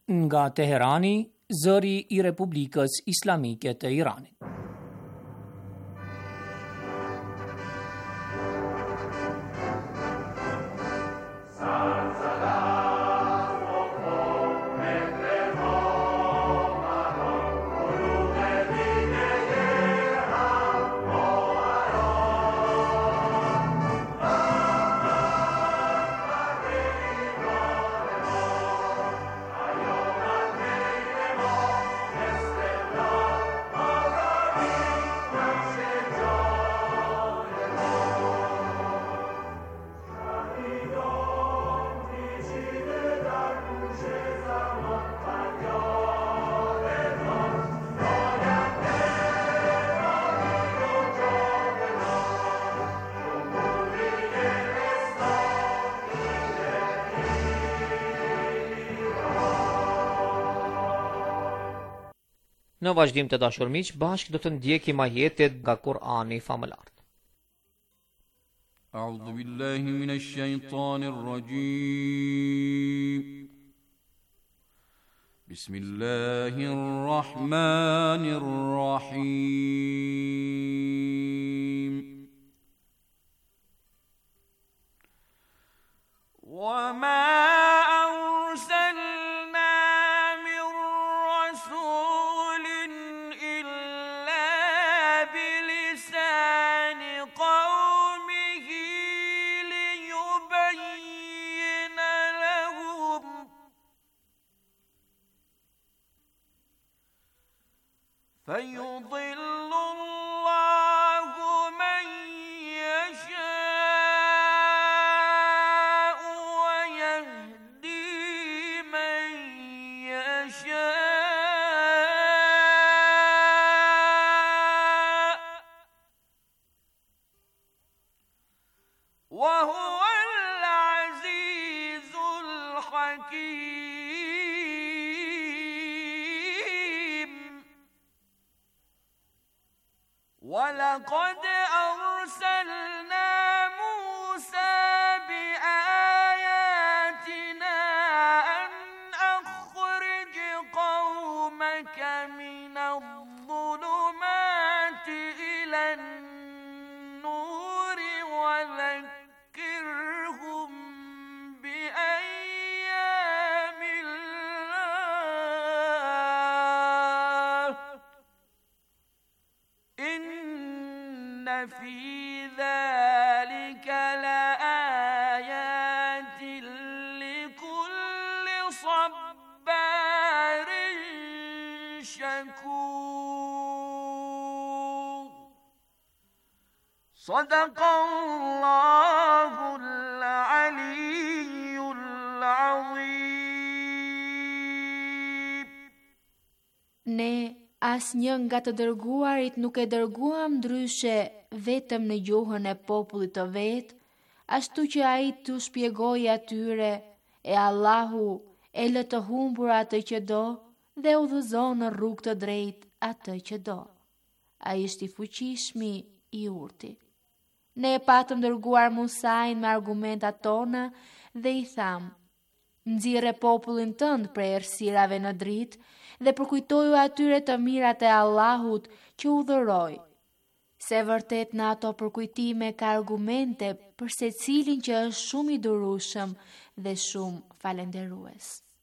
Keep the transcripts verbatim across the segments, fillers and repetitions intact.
Nga Teherani, zëri I Republikës Islamike të Iranit. Në vazhdim të dashur miq, bashkë do të ndjekim ajetet nga Kur'ani famëlar. A'udhu billahi minash shaitanir rajim. Bismillahir rahmanir rahim. Wa ma فيضل الله من يشاء ويهدي من يشاء وهو العزيز الحكيم. ولقد أرسلنا موسى بآياتنا أن أخرج قومك من الظلمات إلى النور وذكرهم بأيام الله إن في ذلك لآيات لكل صبار شكور. صدق الله العلي العظيم. Ne asnjë nga të dërguarit nuk e dërguam ndryshe vetëm në gjuhën e popullit të vet, ashtu që ai t'u shpjegojë atyre, e Allahu e lë të humbur atë që do dhe udhëzon në rrugë të drejtë atë që do. Ai është I fuqishmi I urti. Ne e patëm dërguar Musain me argumentat tona dhe I tham: nxirre popullin tënd prej errësirave në dritë dhe përkujtoju atyre të mirat e Allahut që u dhuroi. Se vërtet në ato përkujtime ka argumente për secilin që është shumë I durueshëm dhe shumë falendërues.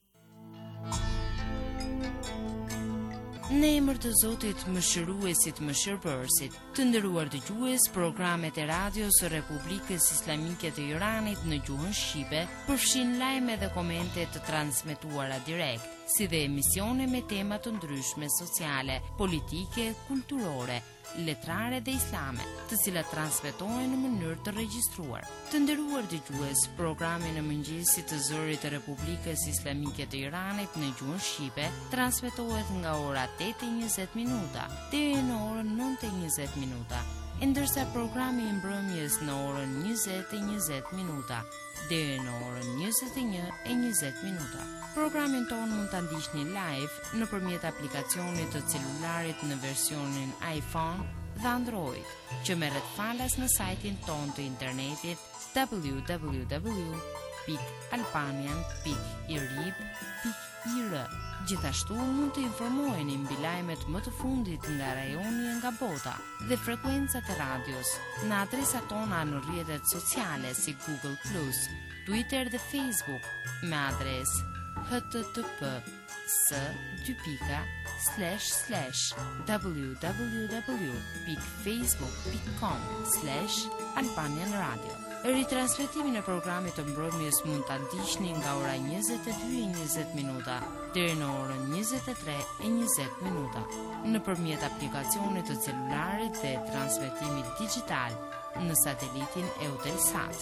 Në emër të Zotit Mëshiruesit Mëshirbërësit, të nderuar dëgjues, programet e radios së Republikës Islamike të Iranit në gjuhën shqipe përfshin lajme dhe komente të transmetuara direkt, si dhe emisione me tema të ndryshme sociale, politike, kulturore, letrare dhe islame, të cilat transmetohen në mënyrë të regjistruar. Të nderuar dëgjues, programi në mëngjesit të zërit të Republikës Islamike të Iranit në gjuhën shqipe transmetohet nga ora tetë e njëzet minuta deri në orën nëntë e njëzet minuta, ndërsa programi I mbrëmjes në orën njëzet e njëzet minuta deri në orën njëzet e një e njëzet minuta. Programin ton mund ta ndiqni live nëpërmjet aplikacionit të celularit në versionin iPhone dhe Android, që merret falas në sajtin ton të internetit w w w pikë albanian pikë irib pikë ir. Gjithashtu mund të informoheni mbi lajmet më të fundit nga rajoni e nga bota dhe frekuencat e radios në adresat tona në rrjetet sociale si Google Plus, Twitter dhe Facebook me adresë http s dy pika slash slash www.facebook.com slash Albanian Radio. Ritransmetimin e programit të mbrëmjes mund ta ndiqni nga ora njëzet e dy e njëzet minuta deri në orën njëzet e tre e njëzet minuta nëpërmjet aplikacionit të celularit dhe transmetimit digital në satelitin Eutelsat.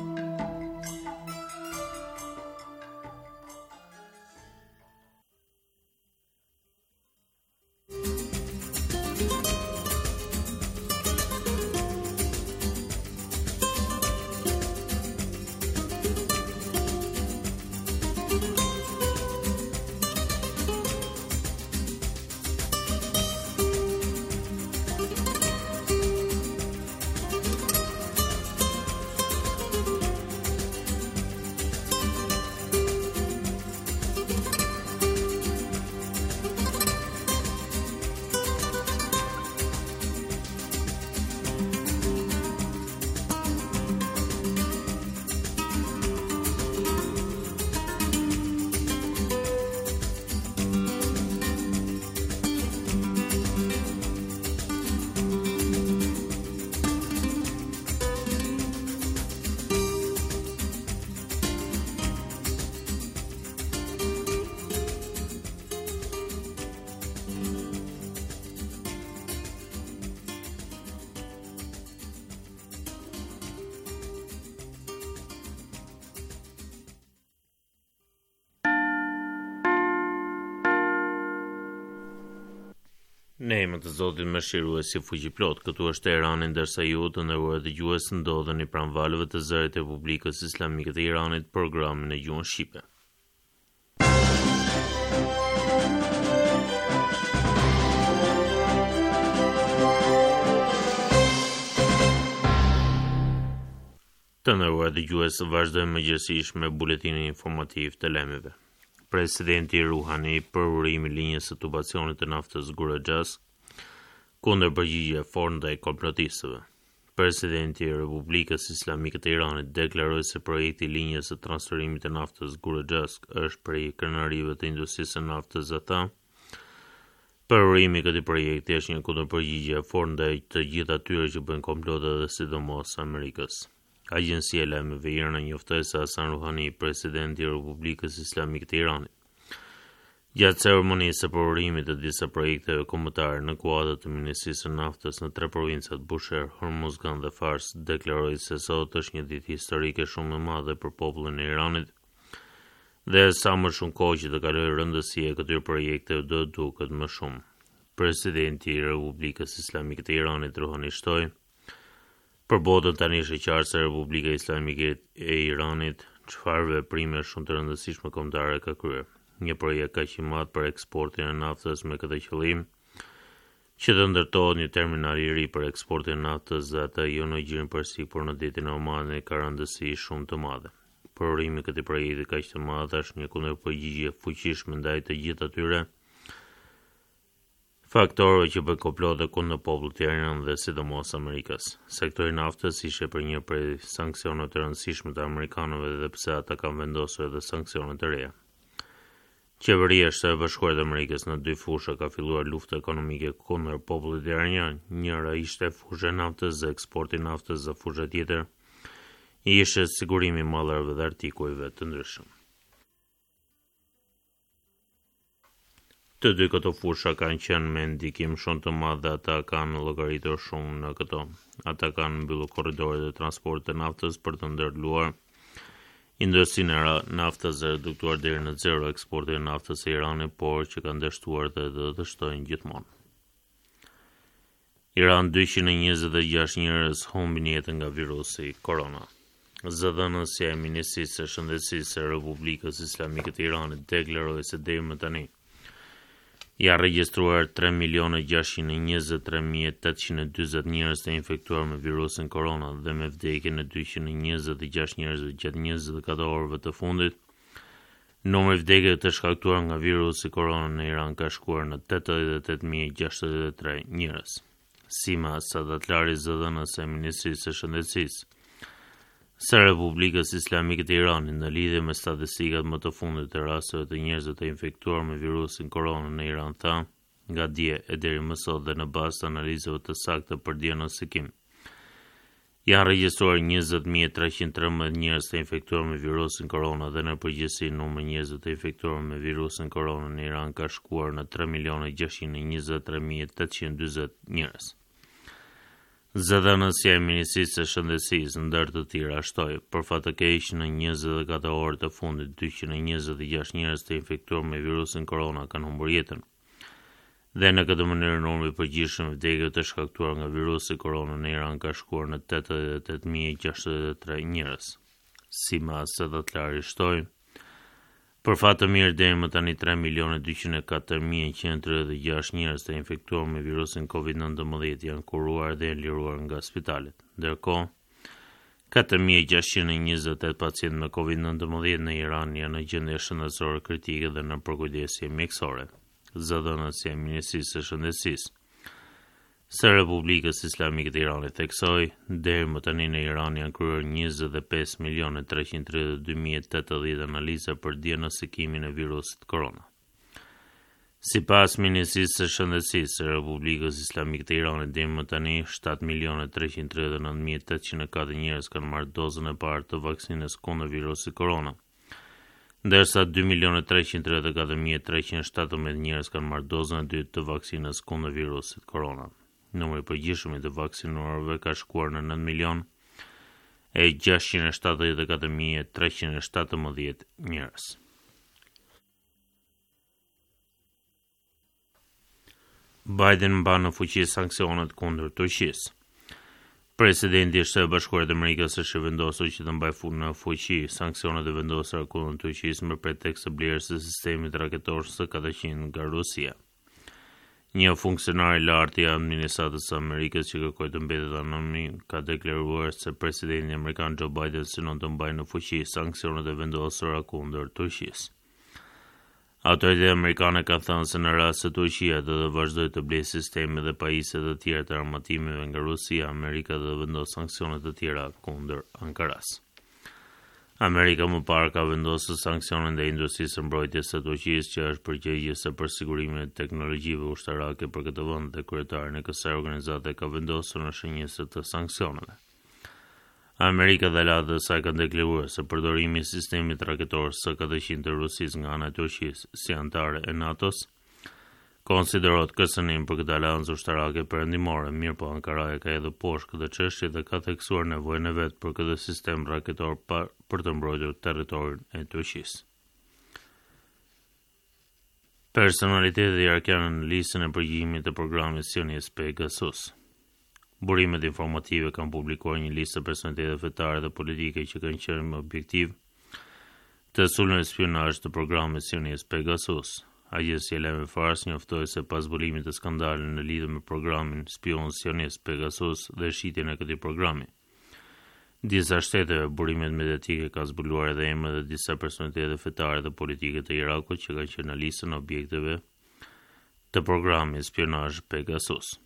Ne emër të Zotit mëshiruesi fuqiplot, këtu është Irani, ndërsa ju të nderuar dëgjues ndodheni pranë valëve të zërit të Republikës Islamike të Iranit, programin e gjuhën shqipe. Të nderuar dëgjues, vazhdojmë mëngjesisht me buletinin informativ të lajmeve. Presidenti Ruhani për urimi linjës së tubacionit të naftës Guraxhas kundër përgjigje fort ndaj komplotistëve. Presidenti i Republikës Islamike të Iranit deklaroi se projekti i linjës së transferimit të naftës Guraxhas është prej krenarive të industrisë së naftës dhe tha: "Për urimi i këtij projekti është një kundërpërgjigje fort ndaj të gjithë atyre që bëjnë komplote dhe sidomos Amerikës." Agjencia e lajmeve IRNA njoftoi se Hasan Rouhani, presidenti i Republikës Islamike të Iranit, gjatë ceremonisë së përurimit të disa projekteve kombëtare në kuadër të Ministrisë së Naftës në tre provincat Bushehr, Hormuzgan dhe Fars, deklaroi se sot është një ditë historike shumë e madhe për popullin e Iranit dhe sa më shumë kohë që të kalojë rëndësia e këtyre projekteve do të duket më shumë. Presidenti i Republikës Islamike të Iranit Rouhani shtoi: "Për botën tani është e qartë se Republika Islamike e Iranit çfarë veprime shumë të rëndësishme kombëtare ka kryer. Një projekt kaq i madh për eksportin e naftës me këtë qëllim që të ndërtohet një terminal i ri për eksportin e naftës dhe atë jo në Gjirin Persik, por në detin e Omanit ka rëndësi shumë të madhe. Përurimi i këtij projekti kaq të madh është një kundërpërgjigje fuqishme ndaj të gjithë atyre faktorëve që bën komplote kundër popullit iran dhe sidomos Amerikës. Sektori i naftës ishte për një prej sanksioneve të rëndësishme të amerikanëve dhe pse ata kanë vendosur edhe sanksione të reja. Qeveria e Shtetit Bashkuar të Amerikës në dy fusha ka filluar luftë ekonomike kundër popullit iranian. Njëra ishte fusha e naftës dhe eksporti i naftës dhe fusha tjetër ishte sigurimi i mallarëve dhe artikujve të ndryshëm. Të dy këto fusha kanë qenë me ndikim shumë të madh dhe ata kanë llogaritur shumë në këto. Ata kanë mbyllur korridoret e transportit të naftës për të ndërluar industrinë e naftës dhe reduktuar deri në zero eksportin e naftës së Iranit, por që kanë dështuar dhe do të dështojnë gjithmonë. Iran dyqin e njëzet e gjashtë njerëz humbin jetën nga virusi korona. Zëdhënësja e Ministrisë së Shëndetësisë së Republikës Islamike të Iranit deklaroi se deri më tani Ja regjistruar tre milione gjashtëqind e njëzet e tre mijë e tetëqind e dyzet njerëz të infektuar me virusin korona dhe me vdekjen e dyqind e njëzet e gjashtë njerëzve gjatë njëzet e katër orëve të fundit. Numri i vdekjeve të shkaktuar nga virusi korona në Iran ka shkuar në tetëdhjetë e tetë mijë e gjashtëdhjetë e tre njerëz. Sima Sadatlari, zëdhënës e Ministrisë së Shëndetësisë së Republikës Islamike të Iranit në lidhje me statistikat më të fundit të rasteve të njerëzve të infektuar me virusin korona në Iran, tha, nga dje e deri më sot dhe në bazë të analizave të sakta për diagnostikim, janë regjistruar njëzet mijë e treqind e trembëdhjetë njerëz të infektuar me virusin korona dhe në përgjithësi numri i njerëzve të infektuar me virusin korona në Iran ka shkuar në tre milione gjashtëqind e njëzet e tre mijë e tetëqind e dyzet njerëz. Zëdhënësja e Ministrisë së Shëndetësisë ndër të tjera shtoi, për fat të keq në njëzet e katër orë të fundit dyqind e njëzet e gjashtë njerëz të infektuar me virusin korona kanë humbur jetën. Dhe në këtë mënyrë numri i përgjithshëm i vdekjeve të shkaktuar nga virusi korona në Iran ka shkuar në tetëdhjetë e tetë mijë e gjashtëdhjetë e tre njerëz. Si mas se Sadatlari shtoi, për fat të mirë deri më tani tre milione dyqind e katër mijë e njëqind e tridhjetë e gjashtë njerëz të infektuar me virusin kovid nineteen janë kuruar dhe janë liruar nga spitalet. Ndërkohë, katër mijë gjashtëqind e njëzet e tetë pacientë me kovid nineteen në Iran janë në gjendje shëndetësore kritike dhe në përkujdesje mjekësore. Zëdhënësja e Ministrisë së Shëndetësisë së Republikës Islamike të Iranit theksoi, deri më tani në Iran janë kryer njëzet e pesë milione treqind e tridhjetë e dy mijë e tetëdhjetë analiza për diagnostikimin e virusit korona. Sipas Ministrisë së Shëndetësisë së Republikës Islamike të Iranit, deri më tani shtatë milione treqind e tridhjetë e nëntë mijë e tetëqind e katër njerëz kanë marrë dozën e parë të vaksinës kundër virusit korona, ndërsa dy milione treqind e tridhjetë e katër mijë e treqind e shtatëmbëdhjetë njerëz kanë marrë dozën e dytë të vaksinës kundër virusit korona. Numri i përgjithshëm i të vaksinuarve ka shkuar në nëntë milion e gjashtëqind e shtatëdhjetë e katër mijë e treqind e shtatëmbëdhjetë njerëz. Biden mban në fuqi sanksionet kundër Turqisë. Presidenti i Shtetit Bashkuar të Amerikës është vendosur që të mbajë në fuqi sanksionet e vendosura kundër Turqisë me pretekst të blerjes së sistemit raketor S katëqind nga Rusia. Një funksionar i lartë i administratës së Amerikës që kërkoi të mbetet anonim ka deklaruar se presidenti amerikan Joe Biden synon të mbajë në fuqi sanksionet e vendosura kundër Turqisë. Autoritetet amerikane kanë thënë se në rast se Turqia do të vazhdojë të blejë sisteme dhe pajisje të tjera të armatimeve nga Rusia, Amerika do të vendosë sanksione të tjera kundër Ankaras. Amerika më parë ka vendosur sanksione ndaj industrisë së mbrojtjes së Turqisë që është përgjegjëse për sigurimin e teknologjive ushtarake për këtë vend dhe kryetarin e kësaj organizate ka vendosur në shenjëse të sanksioneve. Amerika dhe aleatët e saj kanë deklaruar se përdorimi i sistemit raketor S katëqind të Rusisë nga ana e Turqisë si anëtare e NATO-s konsiderohet kërcënim për këtë aleancë ushtarake perëndimore, mirë po Ankara ka hedhur poshtë këtë çështje dhe ka theksuar nevojën e vet për këtë sistem raketor par, për të mbrojtur territorin e Turqisë. Personalitetet irakiane në listën e përgjigimit të programit sionist Pegasus. Burimet informative kanë publikuar një listë personalitetet fetare dhe politike që kanë qenë me objektiv të sulmeve spionazh të programit sionist Pegasus. Agjencia e lajmeve Fars njoftoi se pas zbulimit të skandalit në lidhje me programin spion sionist Pegasus dhe shitjen e këtij programi, disa shteteve burimet mediatike ka zbuluar edhe emrat e disa personalitete fetare dhe politike të Irakut që kanë qenë në listën e objekteve të programit spionazh Pegasus.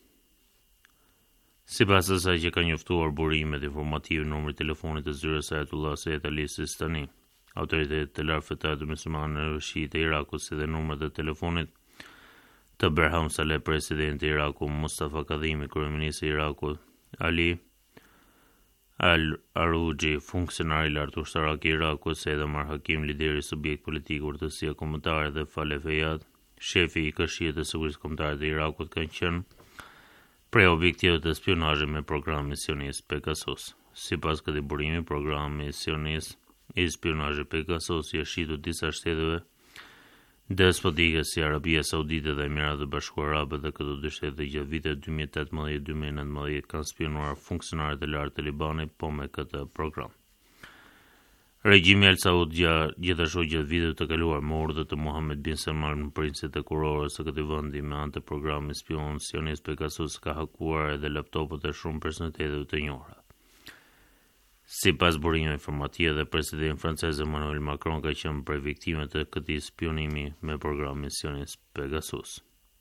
Sipas asaj që ka njoftuar burimet informative, numri i telefonit të zyrës së Ayatullah Said Ali Sistani, autoritetet të lartë fetare të muslimanëve shiite të Irakut, si dhe numrat e telefonit të Berham Saleh, presidenti i Irakut, Mustafa Kadhimi, kryeministri i Irakut, Ali Al-Aruji, funksionar i lartë ushtarak i Irakut, Said Amar Hakim, lideri i subjekt politik urtësia kombëtare dhe Faleh Fayad, shefi i këshillit të sigurisë kombëtare të Irakut, kanë qenë prej objektivit të spionazhit me programin sionist Pegasus. Sipas këtij burimi, programi sionist i spionazhit Pegasus i është shitur disa shteteve despotike si Arabia Saudite dhe Emiratet e Bashkuara Arabe dhe këto dy shtete gjatë vitit dy mijë e tetëmbëdhjetë dy mijë e nëntëmbëdhjetë kanë spionuar funksionarët e lartë të Libanit po me këtë program. Regjimi Al Saud gjithashtu gjatë viteve të kaluar me urdhë të Mohammed bin Salman, princit e kurorës së këtij vendi, me anë të programit spion sionist Pegasus, ka hakuar edhe laptopët e shumë personaliteteve të njohura. Sipas burimeve informative, dhe presidenti francez Emmanuel Macron ka qenë prej viktimeve të këtij spionimi me programin sionist Pegasus.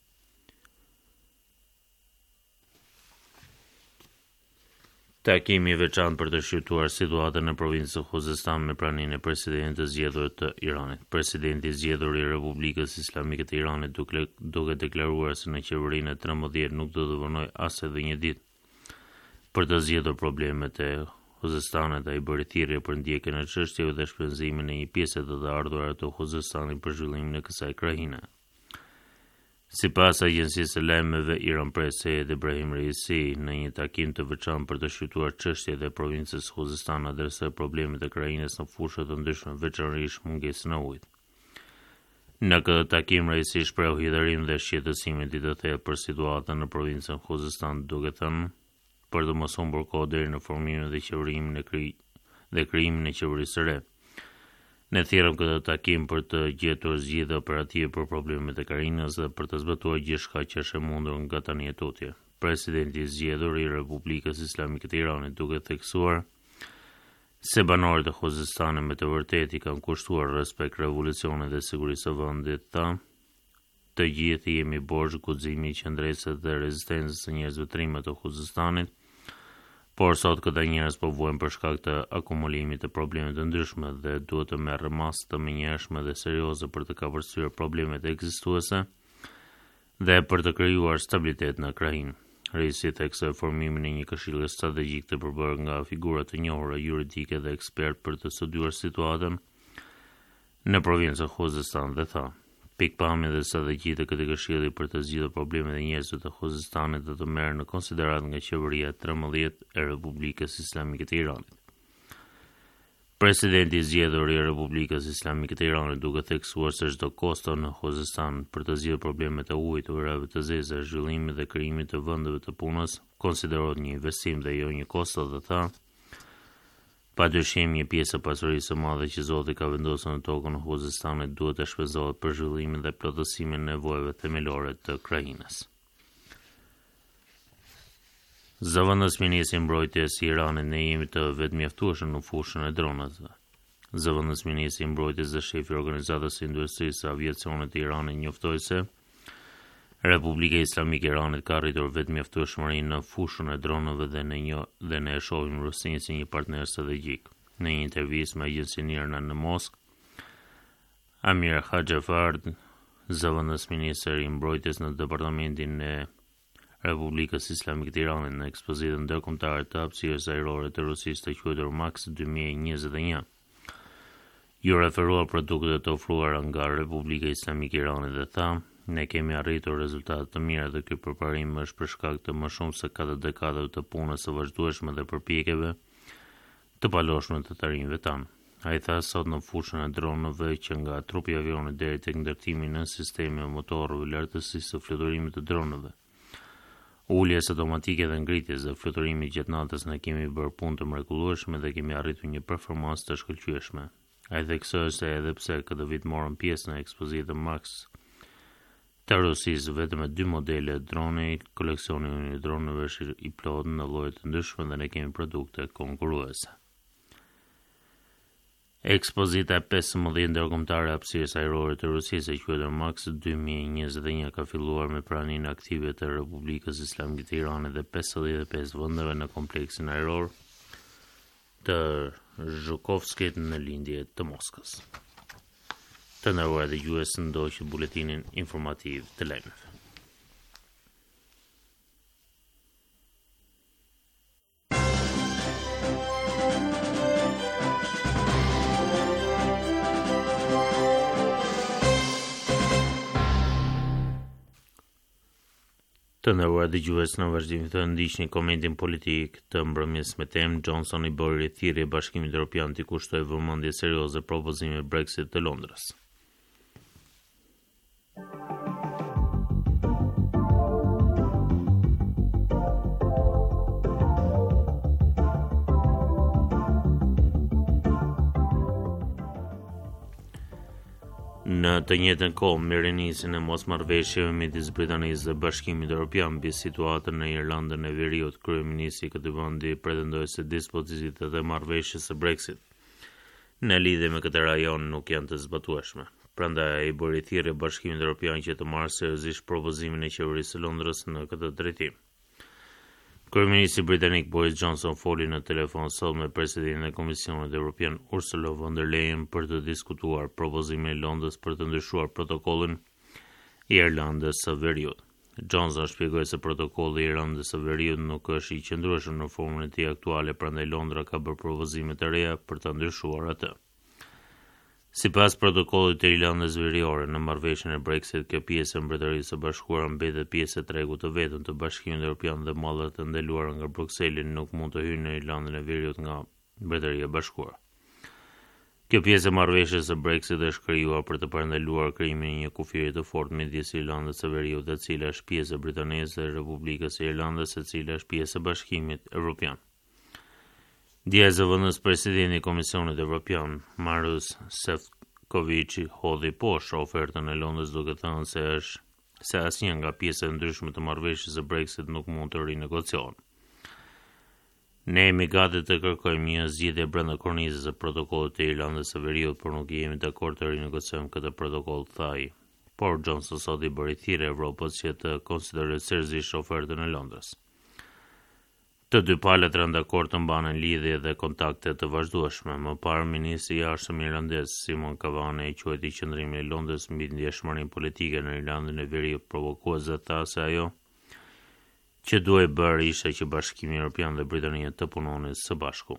Takimi i veçantë për të shqyrtuar situatën në provincën e Khuzestan me praninë e presidentit të zgjedhur të Iranit. Presidenti i zgjedhur i Republikës Islamike të Iranit duke, duke deklaruar se në qeverinë e trembëdhjetë nuk do të vonoj as edhe një ditë për të zgjedhur problemet e Khuzestanit, ai bëri thirrje për ndjekjen e çështjeve dhe shpenzimin e një pjese të të ardhurat të Khuzestanit për zhvillimin e kësaj krahine. Sipas agjencisë së lajmeve Iran Press, Seyed Ibrahim Reisi, në një takim të veçantë për të shqyrtuar çështjet e provincës Khuzestan, adresoi problemet e krahines në fusha të ndryshme, veçanërisht mungesën e ujit. Në këtë takim, Reisi shprehu hidhërim dhe shqetësimin e të thellë për situatën në provincën Khuzestan, duke thënë për të mos humbur kohë deri në formimin dhe qeverimin e kri dhe krijimin e qeverisë së re. Ne thirrëm këtë takim për të gjetur zgjidhje operative për problemet e Karinës dhe për të zbatuar gjithçka që është e mundur nga tani e tutje. Presidenti i zgjedhur i Republikës Islamike të Iranit duke theksuar se banorët e Khuzestanit me të vërtetë i kanë kushtuar respekt revolucionit dhe sigurisë së vendit, tha, të gjithë jemi borxh guximit, qëndresës dhe rezistencës së njerëzve të rrimë të Khuzestanit, por sot këta njerëz po vuajnë për shkak të akumulimit të probleme të ndryshme dhe duhet të merrë masë të menjëhershme dhe serioze për të kapërcyer problemet ekzistuese dhe për të krijuar stabilitet në krahinë. Reisi theksoi formimin e një këshilli strategjik të përbërë nga figura të njohura juridike dhe ekspert për të studiuar situatën në provincën Khuzestan dhe tha: pikpamja dhe strategjitë e këtij këshilli për të zgjidhur problemet e njerëzve të Khuzestanit do të merren në konsideratë nga qeveria e trembëdhjetë e Republikës Islamike të Iranit. Presidenti i zgjedhur i Republikës Islamike të Iranit duke theksuar se çdo kosto në Khuzestan për të zgjidhur problemet e ujit, ujërave të zeza, zhvillimit dhe krijimit të vendeve të punës konsiderohet një investim dhe jo një kosto, dhe tha: padyshim një pjesë e pasurisë së madhe që Zoti ka vendosur në tokën e Khuzestanit duhet të shpenzohet për zhvillimin dhe plotësimin e nevojave themelore të krahinës. Zëvendës ministri i mbrojtjes i Iranit, ne jemi të vetëmjaftueshëm në fushën e dronave. Zëvendës ministri i mbrojtjes dhe shefi i organizatës së industrisë së aviacionit të Iranit njoftoi se Republika Islamike e Iranit ka arritur vetëmjaftueshmërinë në fushën e dronave dhe ne një dhe ne e shohim Rusinë si një partner strategjik. Në një intervistë me agjencinë IRNA në Moskë, Amir Khaxhafard, zëvendës ministri i mbrojtjes në departamentin e Republikës Islamike të Iranit në ekspozitën ndërkombëtare të hapësirës ajrore të Rusisë të quajtur Max dy mijë e njëzet e një. Ju referuar produktet të ofruara nga Republika Islamike e Iranit dhe tha: ne kemi arritur rezultate të mira dhe ky përparim është për shkak të më shumë se katër dekadave të punës së vazhdueshme dhe përpjekjeve të paloshme të të rinjve tanë. Ai tha sot në fushën e dronëve që nga trupi i avionit deri tek ndërtimi në sisteme e motorëve, lartësisë së fluturimit të dronëve, uljes automatike dhe ngritjes dhe fluturimit gjatë natës, ne kemi bërë punë të mrekullueshme dhe kemi arritur një performancë të shkëlqyeshme. Ai theksoi se edhe pse këtë vit morën pjesë në ekspozitën Max të Rusisë vetëm me dy modele drone, koleksioni i dronëve është i plotë në lloje të ndryshme dhe ne kemi produkte konkurruese. Ekspozita e pesëmbëdhjetë ndërkombëtare e hapësirës ajrore të Rusisë e quajtur Max dy mijë e njëzet e një ka filluar me praninë aktive të Republikës Islamike të Iranit dhe pesëdhjetë e pesë vendeve në kompleksin ajror të Zhukovskit në lindje të Moskës. Të nderuar dëgjues, ndoqët buletinin informativ të lajmeve. Të nderuar dëgjues, në vazhdim të ndiqni komentin politik të mbrëmjes me temë: Johnson i bëri thirrje Bashkimit Evropian t'i kushtojë vëmendje serioze propozimit Brexit të Londrës. Në të njëjtën kohë, merri nisjen e mosmarrëveshjeve midis Britanisë dhe Bashkimit Evropian mbi situatën në Irlandën e Veriut, kryeministri i këtij vendi pretendoi se dispozicitet e marrëveshjes së Brexit në lidhje me këtë rajon nuk janë të zbatueshme. Prandaj ai bëri thirrje Bashkimit Evropian që të marrë seriozisht propozimin e qeverisë së Londrës në këtë drejtim. Kryeministri britanik Boris Johnson foli në telefon sot me presidentin e Komisionit Evropian Ursula von der Leyen për të diskutuar propozimin e Londrës për të ndryshuar protokollin i Irlandës së Veriut. Johnson shpjegoi se protokolli i Irlandës së Veriut nuk është i qëndrueshëm në formën e tij aktuale, prandaj Londra ka bërë propozime të reja për ta ndryshuar atë. Sipas protokollit të Irlandës Veriore në marrëveshjen e Brexit, kjo pjesë e Mbretërisë së Bashkuar mbetet pjesë e tregut të vetëm të Bashkimit Evropian dhe mallet të ndaluara nga Brukseli nuk mund të hyjnë në Irlandën e Veriut nga Mbretëria e Bashkuar. Kjo pjesë e marrëveshjes së Brexit është krijuar për të parandaluar krijimin e një kufiri të fortë midis Irlandës së Veriut, e cila është pjesë e Britanisë, dhe Republikës së Irlandës, e cila është pjesë e Bashkimit Evropian. Dje zëvendës presidenti i Komisionit Evropian, Maroš Šefčovič, hodhi poshtë ofertën e Londrës duke thënë se është se asnjë nga pjesët e ndryshme të marrëveshjes së Brexit nuk mund të rinegociohen. Ne jemi gati të kërkojmë një zgjidhje brenda kornizës së protokollit të Irlandës së Veriut, por nuk jemi dakord të rinegociojmë këtë protokoll, tha ai. Por Johnson sot i bëri thirrje Evropës që të konsiderojë seriozisht ofertën e Londrës. Të dy palët rënë dakord të mbanin lidhje dhe kontakte të vazhdueshme. Më parë, ministri i jashtëm irlandez Simon Kavanagh i quajti qëndrimin e Londrës mbi ndjeshmërinë politike në Irlandën e Veriut provokuese, tha se ajo që duhej bërë ishte që Bashkimi Evropian dhe Britania të punonin së bashku.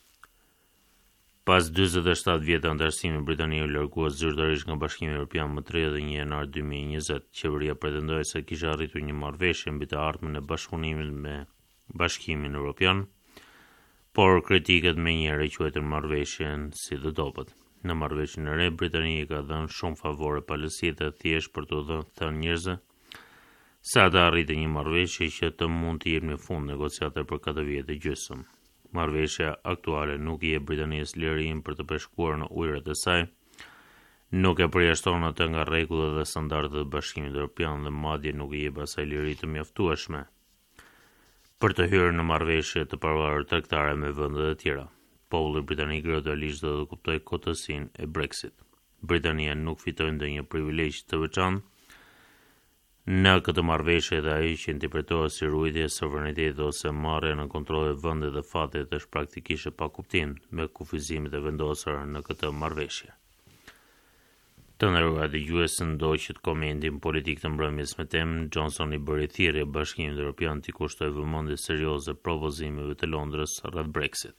Pas dyzet e shtatë vjetë antarësimi, Britania u largua zyrtarisht nga Bashkimi Evropian më tridhjetë e një janar dy mijë e njëzet. Qeveria pretendoi se kishte arritur një marrëveshje mbi të ardhmen e bashkëpunimit me Bashkimin Evropian, por kritiket menjëherë quajtën marrëveshjen si të dobët. Në marrëveshjen e re, Britania ka dhënë shumë favore palësisë të thjesht për të thënë njerëzve se ata arritë një marrëveshje që të mund të jepë në fund negociatave për katër vjet e gjysmë. Marrëveshja aktuale nuk i jep Britanisë lirinë për të peshkuar në ujërat e saj, nuk e përjashton atë nga rregullat dhe standardet e Bashkimit Evropian dhe madje nuk i jep asaj liri të mjaftueshme për të hyrë në marrëveshje të pavarur tregtare me vendet e tjera. Populli britanik gradualisht do të kuptojë kotësinë e Brexit. Britania nuk fitoi ndonjë privilegj të veçantë në këtë marrëveshje dhe ai që interpretohet si ruajtje e sovranitetit ose marrja në kontroll e vendit dhe fatit është praktikisht pa kuptim me kufizimet e vendosura në këtë marrëveshje. Të nderuar dëgjues, ndoqët komentin politik të mbrëmjes me temën, Johnson i bëri thirrje Bashkimit Evropian të kushtojë vëmendje serioze propozimeve të Londrës rreth Brexit.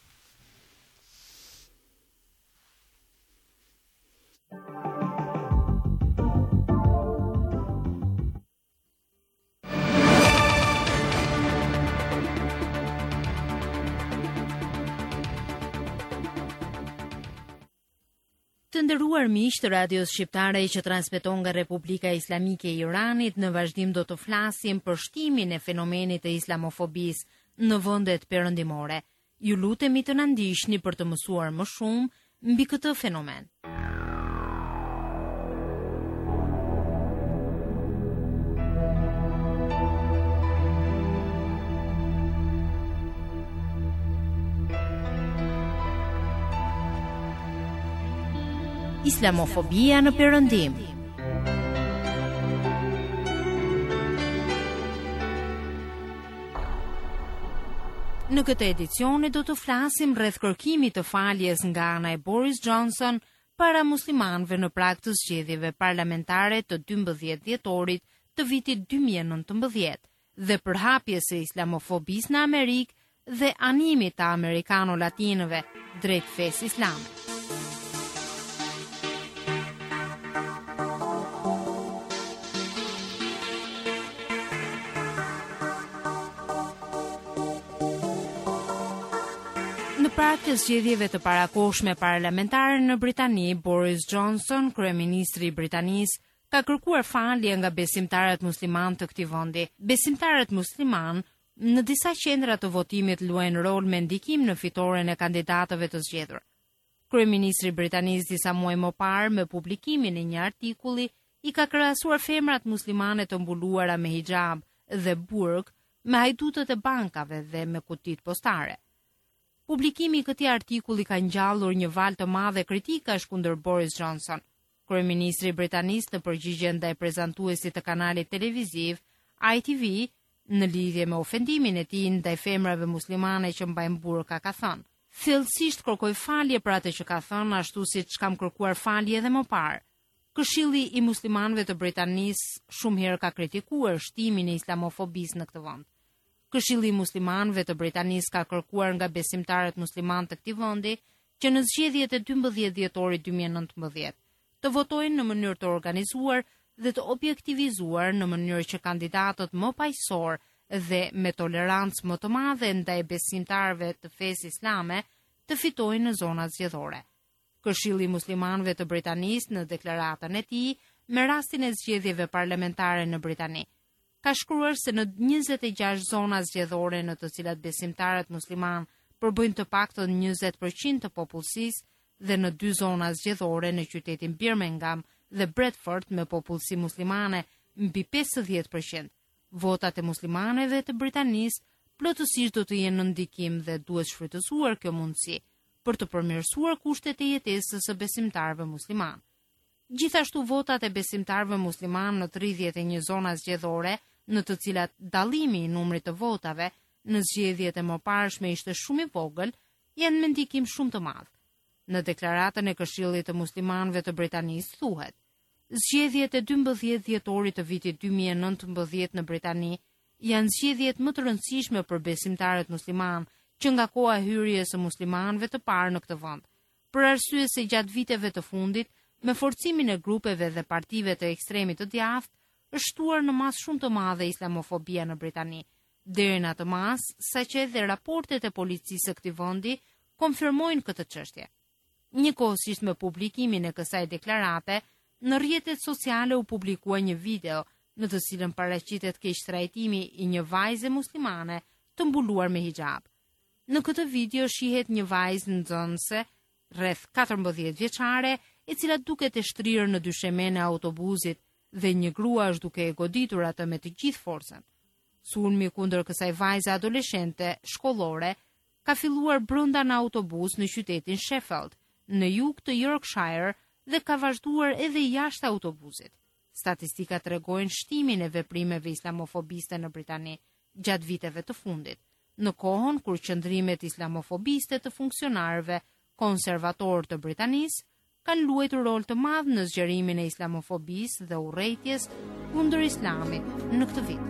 Të nderuar miq të radios shqiptare që transmeton nga Republika Islamike e Iranit, në vazhdim do të flasim për shtimin e fenomenit të islamofobisë në vendet perëndimore. Ju lutemi të na ndiqni për të mësuar më shumë mbi këtë fenomen. Islamofobia në perëndim. Në këtë edicioni do të flasim rreth kërkimit të faljes nga ana e Boris Johnson para muslimanëve në prag të zgjedhjeve parlamentare të dymbëdhjetë dhjetorit të vitit dy mijë e nëntëmbëdhjetë dhe përhapjes së islamofobisë në Amerikë dhe animit të amerikano-latinëve drejt fesë islame. Në prag të zgjedhjeve të parakohshme parlamentare në Britani, Boris Johnson, kryeministri i Britanisë, ka kërkuar falje nga besimtarët musliman të këtij vendi. Besimtarët musliman në disa qendra të votimit luajnë rol me ndikim në fitoren e kandidatëve të zgjedhur. Kryeministri britanik disa muaj më parë me publikimin e një artikulli i ka krahasuar femrat muslimane të mbuluara me hijab dhe burk me hajdutët e bankave dhe me kutit postare. Publikimi i këtij artikulli ka ngjallur një val të madh kritikash kundër Boris Johnson. Kryeministri britanik në përgjigje ndaj prezantuesit të kanalit televiziv I T V në lidhje me ofendimin e tij ndaj femrave muslimane që mbajnë burka ka thënë: "Thellësisht kërkoj falje për atë që ka thënë, ashtu siç kam kërkuar falje edhe më parë." Këshilli i muslimanëve të Britanisë shumë herë ka kritikuar shtimin e islamofobisë në këtë vend. Këshilli i muslimanëve të Britanisë ka kërkuar nga besimtarët musliman të këtij vendi që në zgjedhjet e dymbëdhjetë dhjetorit dy mijë e nëntëmbëdhjetë të votojnë në mënyrë të organizuar dhe të objektivizuar në mënyrë që kandidatët më paqësor dhe me tolerancë më të madhe ndaj besimtarëve të fesë islame të fitojnë në zonat zgjedhore. Këshilli i muslimanëve të Britanisë në deklaratën e tij me rastin e zgjedhjeve parlamentare në Britani ka shkruar se në njëzet e gjashtë zona zgjedhore në të cilat besimtarët musliman përbëjnë të paktën njëzet përqind të popullsisë dhe në dy zona zgjedhore në qytetin Birmingham dhe Bradford me popullsi muslimane mbi pesëdhjetë përqind. Votat e muslimaneve të Britanisë plotësisht do të jenë në ndikim dhe duhet shfrytëzuar kjo mundësi për të përmirësuar kushtet e jetesës së besimtarëve musliman. Gjithashtu votat e besimtarëve musliman në tridhjetë e një zona zgjedhore në të cilat dallimi i numrit të votave në zgjedhjet e mëparshme ishte shumë i vogël, janë me ndikim shumë të madh. Në deklaratën e Këshillit të muslimanëve të Britanisë thuhet: "Zgjedhjet e dymbëdhjetë dhjetorit të vitit dy mijë e nëntëmbëdhjetë në Britani janë zgjedhjet më të rëndësishme për besimtarët musliman që nga koha e hyrjes së muslimanëve të parë në këtë vend, për arsye se gjatë viteve të fundit, me forcimin e grupeve dhe partive të ekstremit të djathtë, është shtuar në masë shumë të madhe islamofobia në Britani, deri në atë masë saqë edhe raportet e policisë së këtij vendi konfirmojnë këtë çështje. Njëkohësisht me publikimin e kësaj deklarate, në rrjetet sociale u publikua një video në të cilën paraqitet keqtrajtimi i një vajze muslimane të mbuluar me hijab. Në këtë video shihet një vajzë nxënëse rreth katërmbëdhjetë vjeçare, e cila duket e shtrirë në dyshemen e autobusit dhe një grua është duke e goditur atë me të gjithë forcën. Sulmi kundër kësaj vajze adoleshente shkollore ka filluar brenda në autobus në qytetin Sheffield, në jug të Yorkshire dhe ka vazhduar edhe jashtë autobusit. Statistikat tregojnë shtimin e veprimeve islamofobiste në Britani gjatë viteve të fundit, në kohën kur qëndrimet islamofobiste të funksionarëve konservatorë të Britanisë kanë luajtur rol të madh në zgjerimin e islamofobisë dhe urrejtjes kundër islamit në këtë vit.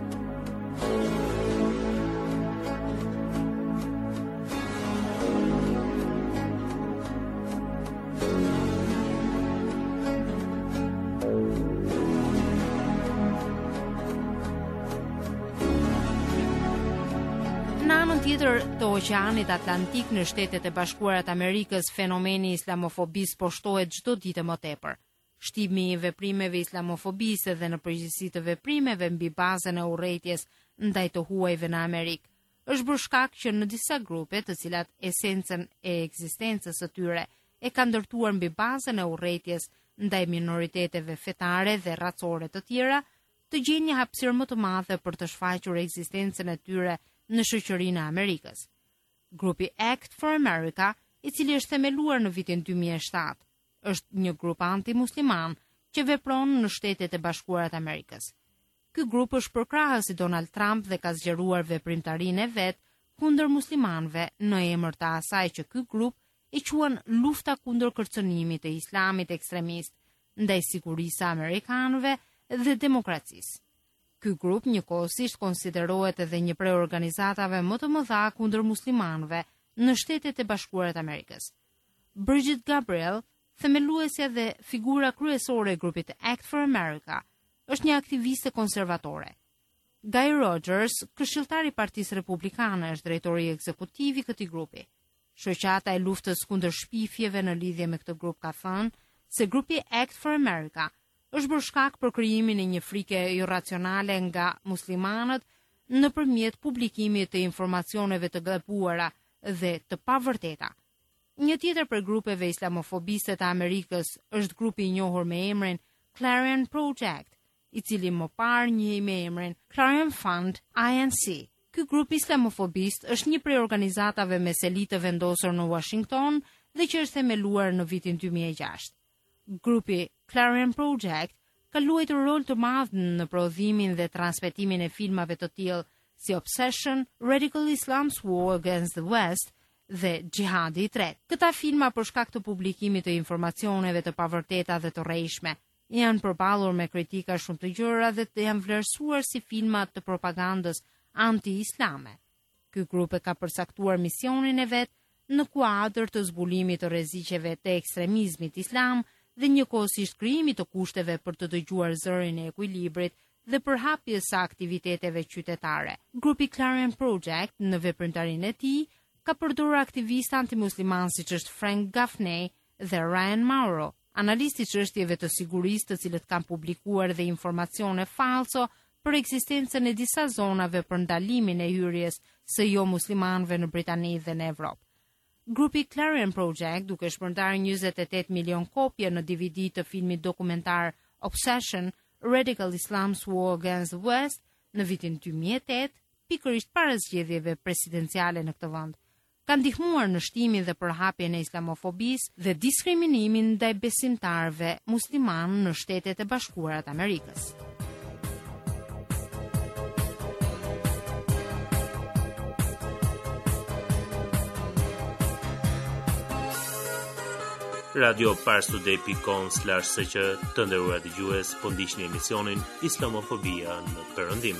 Në anën tjetër të oqeanit Atlantik në Shtetet e Bashkuara të Amerikës, fenomeni i islamofobisë po shtohet çdo ditë më tepër. Shtimi i veprimeve islamofobiste dhe në përgjithësi të veprimeve mbi bazën e urrejtjes ndaj të huajve në Amerikë është bërë shkak që në disa grupe, të cilat esencën e ekzistencës së tyre e kanë ndërtuar mbi bazën e urrejtjes ndaj minoriteteve fetare dhe racore të tjera, të gjejnë një hapësirë më të madhe për të shfaqur ekzistencën e tyre në shoqërinë e Amerikës. Grupi Act for America, i cili është themeluar në vitin dy mijë e shtatë, është një grup anti-musliman që vepron në Shtetet e Bashkuara të Amerikës. Ky grup është përkrahës i Donald Trump dhe ka zgjeruar veprimtarinë e vet kundër muslimanëve në emër të asaj që ky grup e quan lufta kundër kërcënimit të islamit ekstremist ndaj sigurisë së amerikanëve dhe demokracisë. Ky grup njëkohësisht konsiderohet edhe një prej organizatave më të mëdha kundër muslimanëve në Shtetet e Bashkuara të Amerikës. Bridget Gabriel, themeluesja dhe figura kryesore e grupit Act for America, është një aktiviste konservatore. Guy Rogers, këshilltar i Partisë Republikane, është drejtori ekzekutiv i këtij grupi. Shoqata e luftës kundër shpifjeve në lidhje me këtë grup ka thënë se grupi Act for America është bërë shkak për krijimin e një frike irracionale nga muslimanët nëpërmjet publikimit të informacioneve të gabuara dhe të pavërteta. Një tjetër për grupeve islamofobiste të Amerikës është grupi i njohur me emrin Clarion Project, i cili më parë njihej me emrin Clarion Fund I N C. Ky grup islamofobist është një prej organizatave me seli të vendosur në Washington dhe që është themeluar në vitin dy mijë e gjashtë. Grupi Clarion Project ka luajtur rol të madh në prodhimin dhe transmetimin e filmave të tillë si Obsession, Radical Islam's War Against the West dhe Gjihadi i tretë. Këta filma për shkak të publikimit të informacioneve të pavërteta dhe të rrejshme janë përballur me kritika shumë të gjëra dhe të janë vlerësuar si filma të propagandës anti-islame. Ky grup e ka përcaktuar misionin e vet në kuadër të zbulimit të rreziqeve të ekstremizmit islam dhe njëkohësisht krijimit të kushteve për të dëgjuar zërin e ekuilibrit dhe përhapjes së aktiviteteve qytetare. Grupi Clarion Project në veprimtarinë e tij ka përdorur aktivistë antimusliman siç është Frank Gaffney dhe Ryan Mauro, analistë i çështjeve të sigurisë të cilët kanë publikuar dhe informacione falso për ekzistencën e disa zonave për ndalimin e hyrjes së jo muslimanëve në Britani dhe në Evropë. Grupi Clarion Project, duke shpërndarë njëzet e tetë milion kopje në D V D të filmit dokumentar Obsession, Radical Islam's War Against the West në vitin dy mijë e tetë, pikërisht para zgjedhjeve presidenciale në këtë vend, ka ndihmuar në shtimin dhe përhapjen e islamofobisë dhe diskriminimin ndaj besimtarëve musliman në Shtetet e Bashkuara të Amerikës. Radio Parstude dot com slash s q të nderuar dëgjues, po ndiqni emisionin Islamofobia në Perëndim.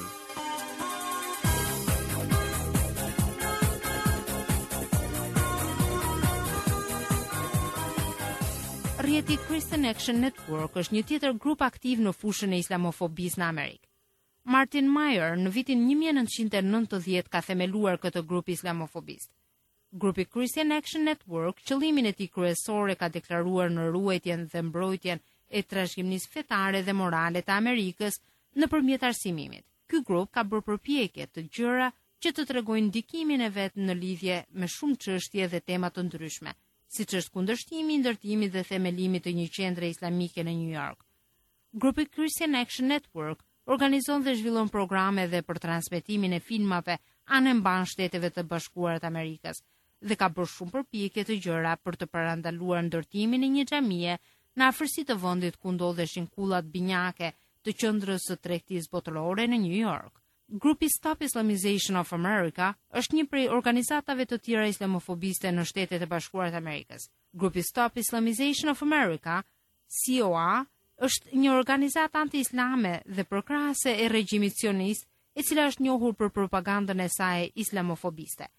Rrjeti Christian Action Network është një tjetër grup aktiv në fushën e islamofobisë në Amerikë. Martin Meyer në vitin një mijë e nëntëqind e nëntëdhjetë ka themeluar këtë grup islamofobist. Grupi Christian Action Network, qëllimin e tij kryesor e ka deklaruar në ruajtjen dhe mbrojtjen e trashëgimisë fetare dhe morale të Amerikës nëpërmjet arsimimit. Ky grup ka bërë përpjekje të gjëra që të tregojnë ndikimin e vet në lidhje me shumë çështje dhe tema të ndryshme, siç është kundërshtimi i ndërtimit dhe themelimit të një qendre islamike në New York. Grupi Christian Action Network organizon dhe zhvillon programe dhe për transmetimin e filmave anë mban Shteteve të Bashkuara të Amerikës dhe ka bërë shumë përpjekje të gjëra për të parandaluar ndërtimin e një xhamie në afërsi të vendit ku ndodheshin kullat binjake të qendrës së tregtisë botërore në New York. Grupi Stop Islamization of America është një prej organizatave të tjera islamofobiste në Shtetet e Bashkuara të Amerikës. Grupi Stop Islamization of America, C O A, është një organizatë anti-islame dhe përkrahase e regjimit sionist, e cila është njohur për propagandën e saj islamofobiste.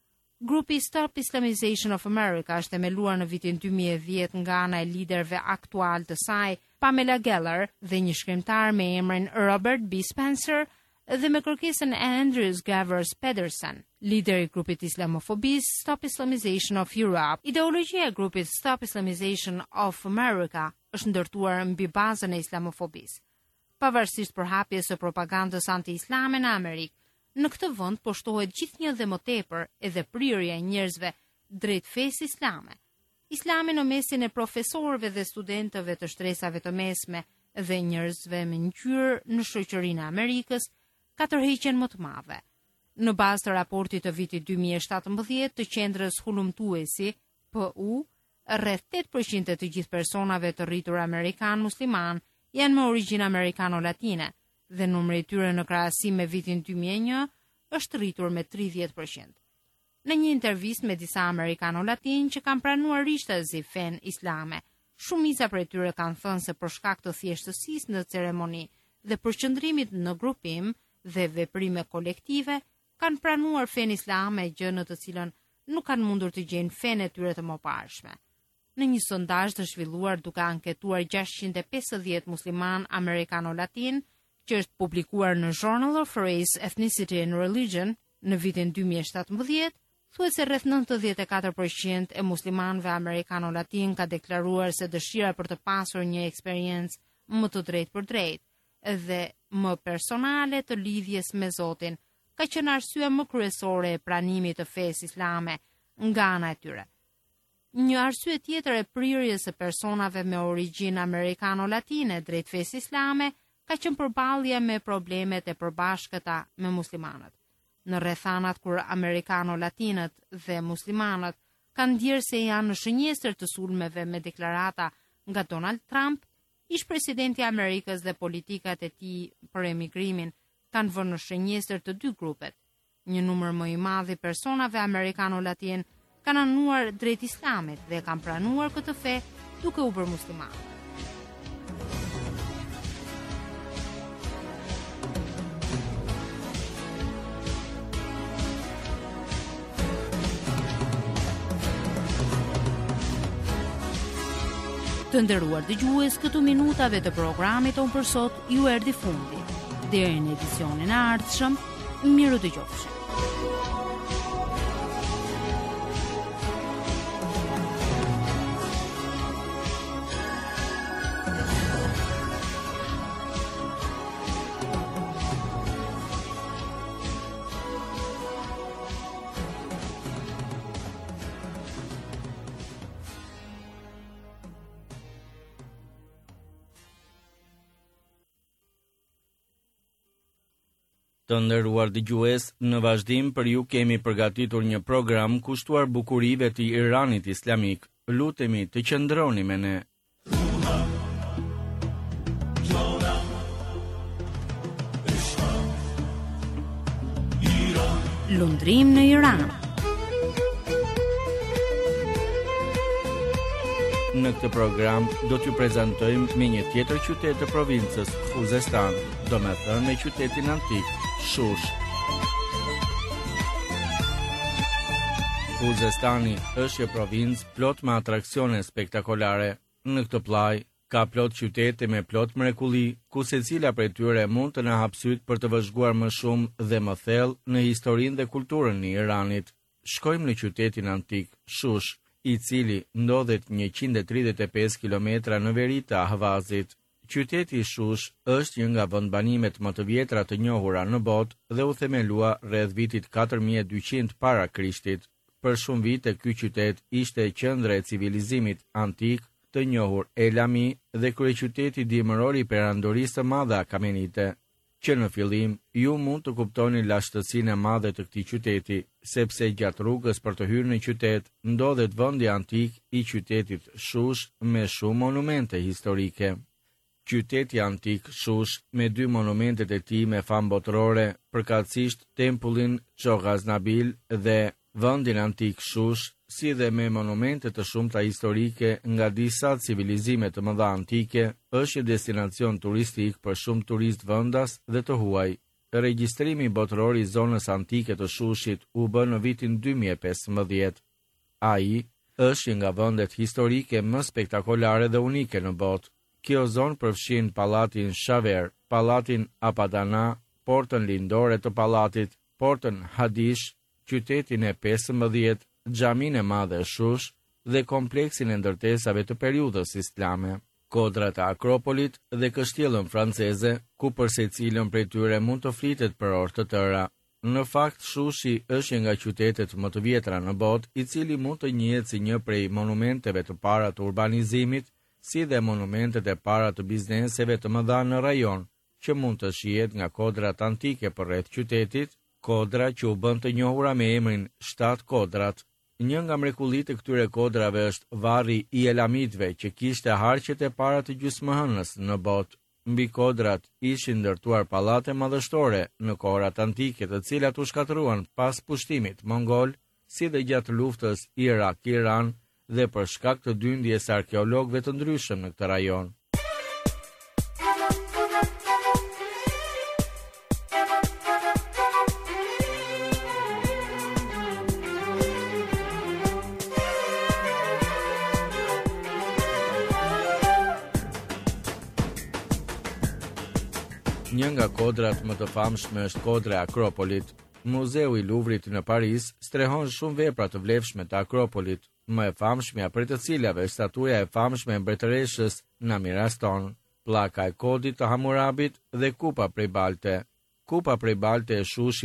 Grupi Stop Islamization of America është themeluar në vitin dy mijë e dhjetë nga ana e liderëve aktual të saj, Pamela Geller, dhe një shkrimtar me emrin Robert B. Spencer, dhe me kërkesën e Andrews Gavers Pedersen, lideri i grupit islamofobist Stop Islamization of Europe. Ideologjia e grupit Stop Islamization of America është ndërtuar mbi bazën e islamofobisë. Pavarësisht përhapjes së propagandës anti-islame në Amerikë, në këtë vend po shtohet gjithnjë dhe më tepër edhe prirja e njerëzve drejt fesë islame. Islami në mesin e profesorëve dhe studentëve të shtresave të mesme dhe njerëzve me ngjyrë në shoqërinë e Amerikës ka tërheqjen më të madhe. Në bazë të raportit të vitit dy mijë e shtatëmbëdhjetë të qendrës hulumtuesi P U, rreth tetë përqind të gjithë personave të rritur amerikan musliman janë me origjinë amerikano-latine dhe numri i tyre në krahasim me vitin dy mijë e një është rritur me tridhjetë përqind. Në një intervistë me disa amerikano-latin që kanë pranuar rishtëzi fen islame, shumica prej tyre kanë thënë se për shkak të thjeshtësisë në ceremoni dhe përqendrimit në grupim dhe veprime kolektive, kanë pranuar fen islame, gjë në të cilën nuk kanë mundur të gjejnë fen e tyre të mëparshme. Në një sondazh të zhvilluar duke anketuar gjashtëqind e pesëdhjetë musliman amerikano-latin, që është publikuar në Journal of Race, Ethnicity and Religion në vitin dy mijë e shtatëmbëdhjetë, thuhet se rreth nëntëdhjetë e katër përqind e muslimanëve amerikano-latin ka deklaruar se dëshira për të pasur një eksperiencë më të drejtë për drejtë dhe më personale të lidhjes me Zotin ka qenë arsye më kryesore e pranimit të fesë islame nga ana e tyre. Një arsye tjetër e prirjes së personave me origjinë amerikano-latine drejt fesë islame ka qenë përballja me problemet e përbashkëta me muslimanët. Në rrethanat kur amerikano-latinët dhe muslimanët kanë ndjerë se janë në shënjestër të sulmeve me deklarata nga Donald Trump, ish presidenti i Amerikës dhe politikat e tij për emigrimin kanë vënë në shënjestër të dy grupet. Një numër më i madh i personave amerikano-latin kanë anuar drejt islamit dhe kanë pranuar këtë fe duke u bërë muslimanë. Të nderuar dëgjues, këtu minutave të programit tonë për sot ju erdhi fundi. Deri në edicionin e ardhshëm, miru dëgjofshim. Të nderuar dëgjues, në vazhdim për ju kemi përgatitur një program kushtuar bukurive të Iranit Islamik. Lutemi të qëndroni me ne. Lundrim në Iran. Në këtë program do t'ju prezantojmë me një tjetër qytet të provincës Khuzestan, do me thënë me qytetin antik Shush. Khuzestani është një provincë plot me atraksione spektakolare. Në këtë plaj ka plot qytete me plot mrekulli, ku secila prej tyre mund të na hap syt për të vëzhguar më shumë dhe më thellë në historinë dhe kulturën e Iranit. Shkojmë në qytetin antik Shush, i cili ndodhet njëqind e tridhjetë e pesë kilometra në veri të Ahvazit. Qyteti Shush është një nga vendbanimet më të vjetra të njohura në botë dhe u themelua rreth vitit katër mijë e dyqind para Krishtit. Për shumë vite ky qytet ishte qendra e civilizimit antik të njohur Elami dhe kryeqyteti dimëror i perandorisë së madhe Akamenite. Që në fillim ju mund të kuptoni lashtësinë e madhe të këtij qyteti, sepse gjatë rrugës për të hyrë në qytet ndodhet vendi antik i qytetit Shush me shumë monumente historike. Qyteti antik Shush me dy monumentet e tij me famë botërore, përkatësisht tempullin Çoghaznabil dhe vendin antik Shush, si dhe me monumente të shumta historike nga disa civilizime të mëdha antike, është një destinacion turistik për shumë turist vendas dhe të huaj. Regjistrimi botëror i zonës antike të Shushit u bë në vitin dy mijë e pesëmbëdhjetë. Ai është një nga vendet historike më spektakolare dhe unike në botë. Kjo zonë përfshin pallatin Shaver, pallatin Apadana, portën lindore të pallatit, portën Hadish, qytetin e pesëmbëdhjetë, xhamin e madhe Shush dhe kompleksin e ndërtesave të periudhës islame, kodrat e Akropolit dhe kështjellën franceze, ku për secilën prej tyre mund të flitet për orë të tëra. Në fakt, Shushi është një nga qytetet më të vjetra në botë, i cili mund të njihet si një prej monumenteve të para të urbanizimit, si dhe monumentet e para të bizneseve të mëdha në rajon, që mund të shihet nga kodrat antike përreth qytetit, kodra që u bën të njohura me emrin shtatë kodrat. Një nga mrekullitë e këtyre kodrave është varri i Elamitëve, që kishte harqet e para të gjysmëhënës në botë. Mbi kodrat ishin ndërtuar pallate madhështore në kohrat antike, të cilat u shkatëruan pas pushtimit mongol, si dhe gjatë luftës Irak-Iran dhe për shkak të dyndjes arkeologëve të ndryshëm në këtë rajon. Një nga kodrat më të famshme është kodra e Akropolit. Muzeu i Louvrit në Paris strehon shumë vepra të vlefshme të Akropolit, më e famshmja për të cilave është statuja e famshme e mbretëreshës Namira Stone, pllaka e kodit të Hammurabit dhe kupa prej balte. Kupa prej balte e Shushit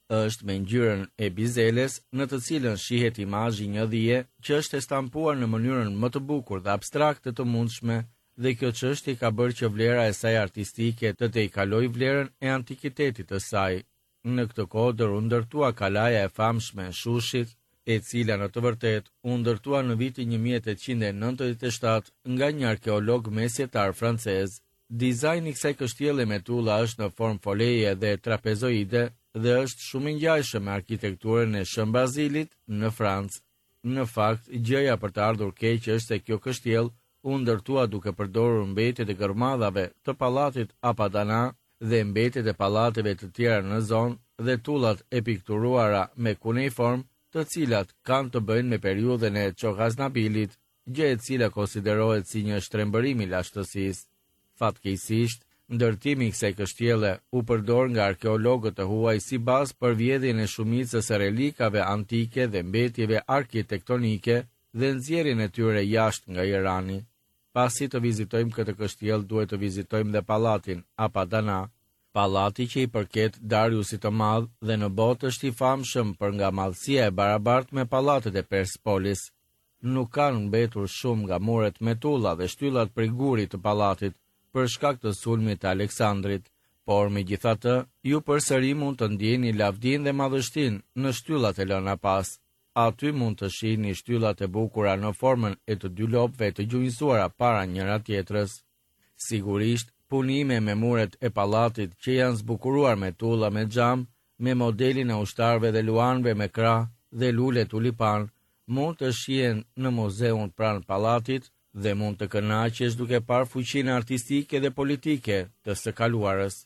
është me ngjyrën e bizeles, në të cilën shihet imazhi një dhije që është e stampuar në mënyrën më të bukur dhe abstrakte të mundshme, dhe kjo çështje ka bërë që vlera e saj artistike të tejkalojë vlerën e antikitetit të saj. Në këtë kohë u ndërtua kalaja e famshme e Shushit, e cila në të vërtetë u ndërtua në vitin një mijë e tetëqind e nëntëdhjetë e shtatë nga një arkeolog mesjetar francez. Dizajni i kësaj kështjelle me tulla është në formë foleje dhe trapezoide dhe është shumë i ngjashëm me arkitekturën e Shën Bazilit në Francë. Në fakt, gjëja për të ardhur keq është se kjo kështjellë u ndërtua duke përdorur mbetjet e gërmadhave të pallatit Apadana dhe mbetjet e pallateve të tjera në zonë dhe tullat e pikturuara me kuneiform, të cilat kanë të bëjnë me periudhën e Çogaznabilit, gjë e cila konsiderohet si një shtrembërim i lashtësisë. Fatkeqësisht, ndërtimi i kësaj kështjelle u përdor nga arkeologët e huaj si bazë për vjedhjen e shumicës së relikave antike dhe mbetjeve arkitektonike dhe nxjerrjen e tyre jashtë nga Irani. Pasi të vizitojmë këtë kështjellë, duhet të vizitojmë dhe pallatin Apadana, pallati që i përket Dariusit të Madh dhe në botë është i famshëm për nga madhësia e barabartë me pallatet e Perspolis. Nuk kanë mbetur shumë nga muret me tulla dhe shtyllat prej gurit të pallatit për shkak të sulmit të Aleksandrit, por megjithatë, ju përsëri mund të ndjeni lavdinë dhe madhështinë në shtyllat e lëna pas. Aty mund të shihni shtyllat e bukura në formën e të dy lopëve të gjunjësuara para njëra tjetrës. Sigurisht, punime me muret e pallatit që janë zbukuruar me tulla me xham, me modelin e ushtarëve dhe luanëve me krah dhe lule tulipan, mund të shihen në muzeun pranë pallatit dhe mund të kënaqesh duke parë fuqinë artistike dhe politike të së kaluarës.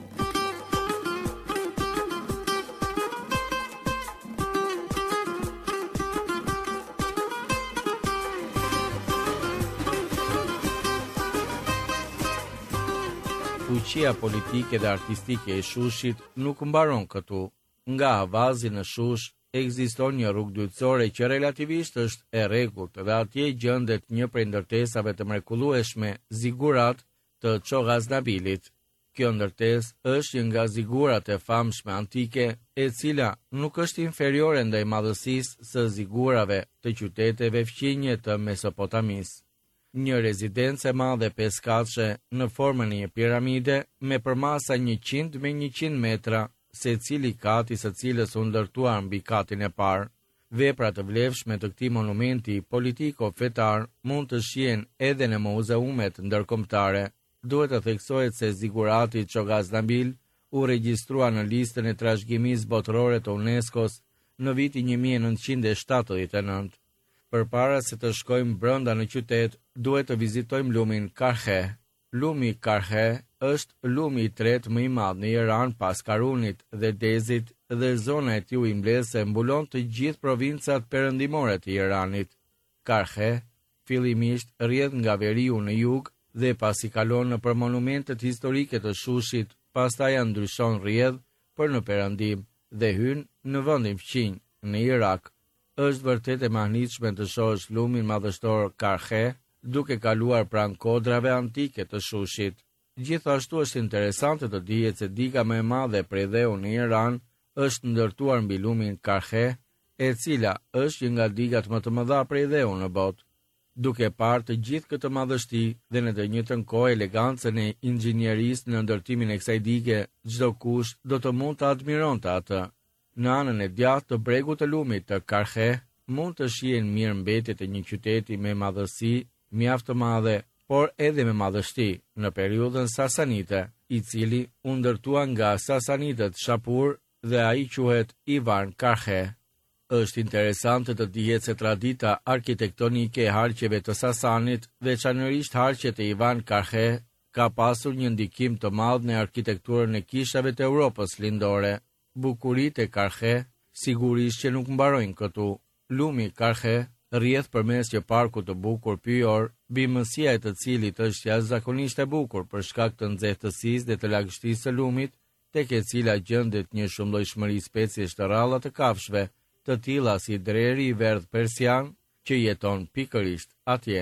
Fuqia politike dhe artistike e Shushit nuk mbaron këtu. Nga Avazi në Shush ekziston një rrugë dytësore që relativisht është e rregullt dhe atje gjendet një prej ndërtesave të mrekullueshme, zigurat të Çogaznabilit. Kjo ndërtesë është një nga zigurat e famshme antike, e cila nuk është inferiore ndaj madhësisë së zigurave të qyteteve fqinje të Mesopotamisë. Një rezidencë e madhe pestkatëshe në formën e një piramide me përmasa njëqind me njëqind metra, se cili kati së cilës u ndërtuar mbi katin e parë. Vepra të vlefshme të këtij monumenti politiko-fetar mund të shihen edhe në muzeumet ndërkombëtare. Duhet të theksohet se zigurati Çogaznabil u regjistrua në listën e trashëgimisë botërore të UNESCO-s në vitin një mijë e nëntëqind e shtatëdhjetë e nëntë. Përpara se të shkojmë brenda në qytet, duhet të vizitojmë lumin Karhe. Lumi Karhe është lumi i tretë më i madh në Iran pas Karunit dhe Dezit dhe zona e tij imblese mbulon të gjithë provincat perëndimore të Iranit. Karhe fillimisht rrjedh nga veriu në jug dhe pasi kalon nëpër monumentet historike të Shushit, pastaj ndryshon rrjedh për në perëndim dhe hyn në vendin fqinj në Irak. Është vërtet e mahnitshme të shohësh lumin madhështor Karhe duke kaluar pranë kodrave antike të Shushit. Gjithashtu është interesante të dihet se diga më e madhe prej dheu në Iran është ndërtuar mbi lumin Karhe, e cila është një nga digat më të mëdha prej dheu në botë. Duke parë të gjithë këtë madhështi dhe në të njëjtën kohë elegancën e inxhinierisë në ndërtimin e kësaj dige, çdo kush do të mund të admironte atë. Në anën e djathtë të bregut të lumit të Karhe mund të shihen mirë mbetjet e një qyteti me madhësi mjaft të madhe, por edhe me madhështi në periudhën Sasanite, i cili u ndërtua nga Sasanitët Shapur dhe ai quhet Ivan Karhe. Është interesante të dihet se tradita arkitektonike e harqeve të Sasanit, veçanërisht harqet e Ivan Karhe, ka pasur një ndikim të madh në arkitekturën e kishave të Europës lindore. Bukuritë e Karhe sigurisht që nuk mbarojnë këtu. Lumi Karhe rrjedh përmes një parku të bukur pyjor, bimësia e të cilit është jashtëzakonisht e bukur për shkak të nxehtësisë dhe të lagështisë së lumit, tek e cila gjendet një shumëllojshmëri speciesh të rralla të kafshëve, të tilla si dreri i verdh persian, që jeton pikërisht atje.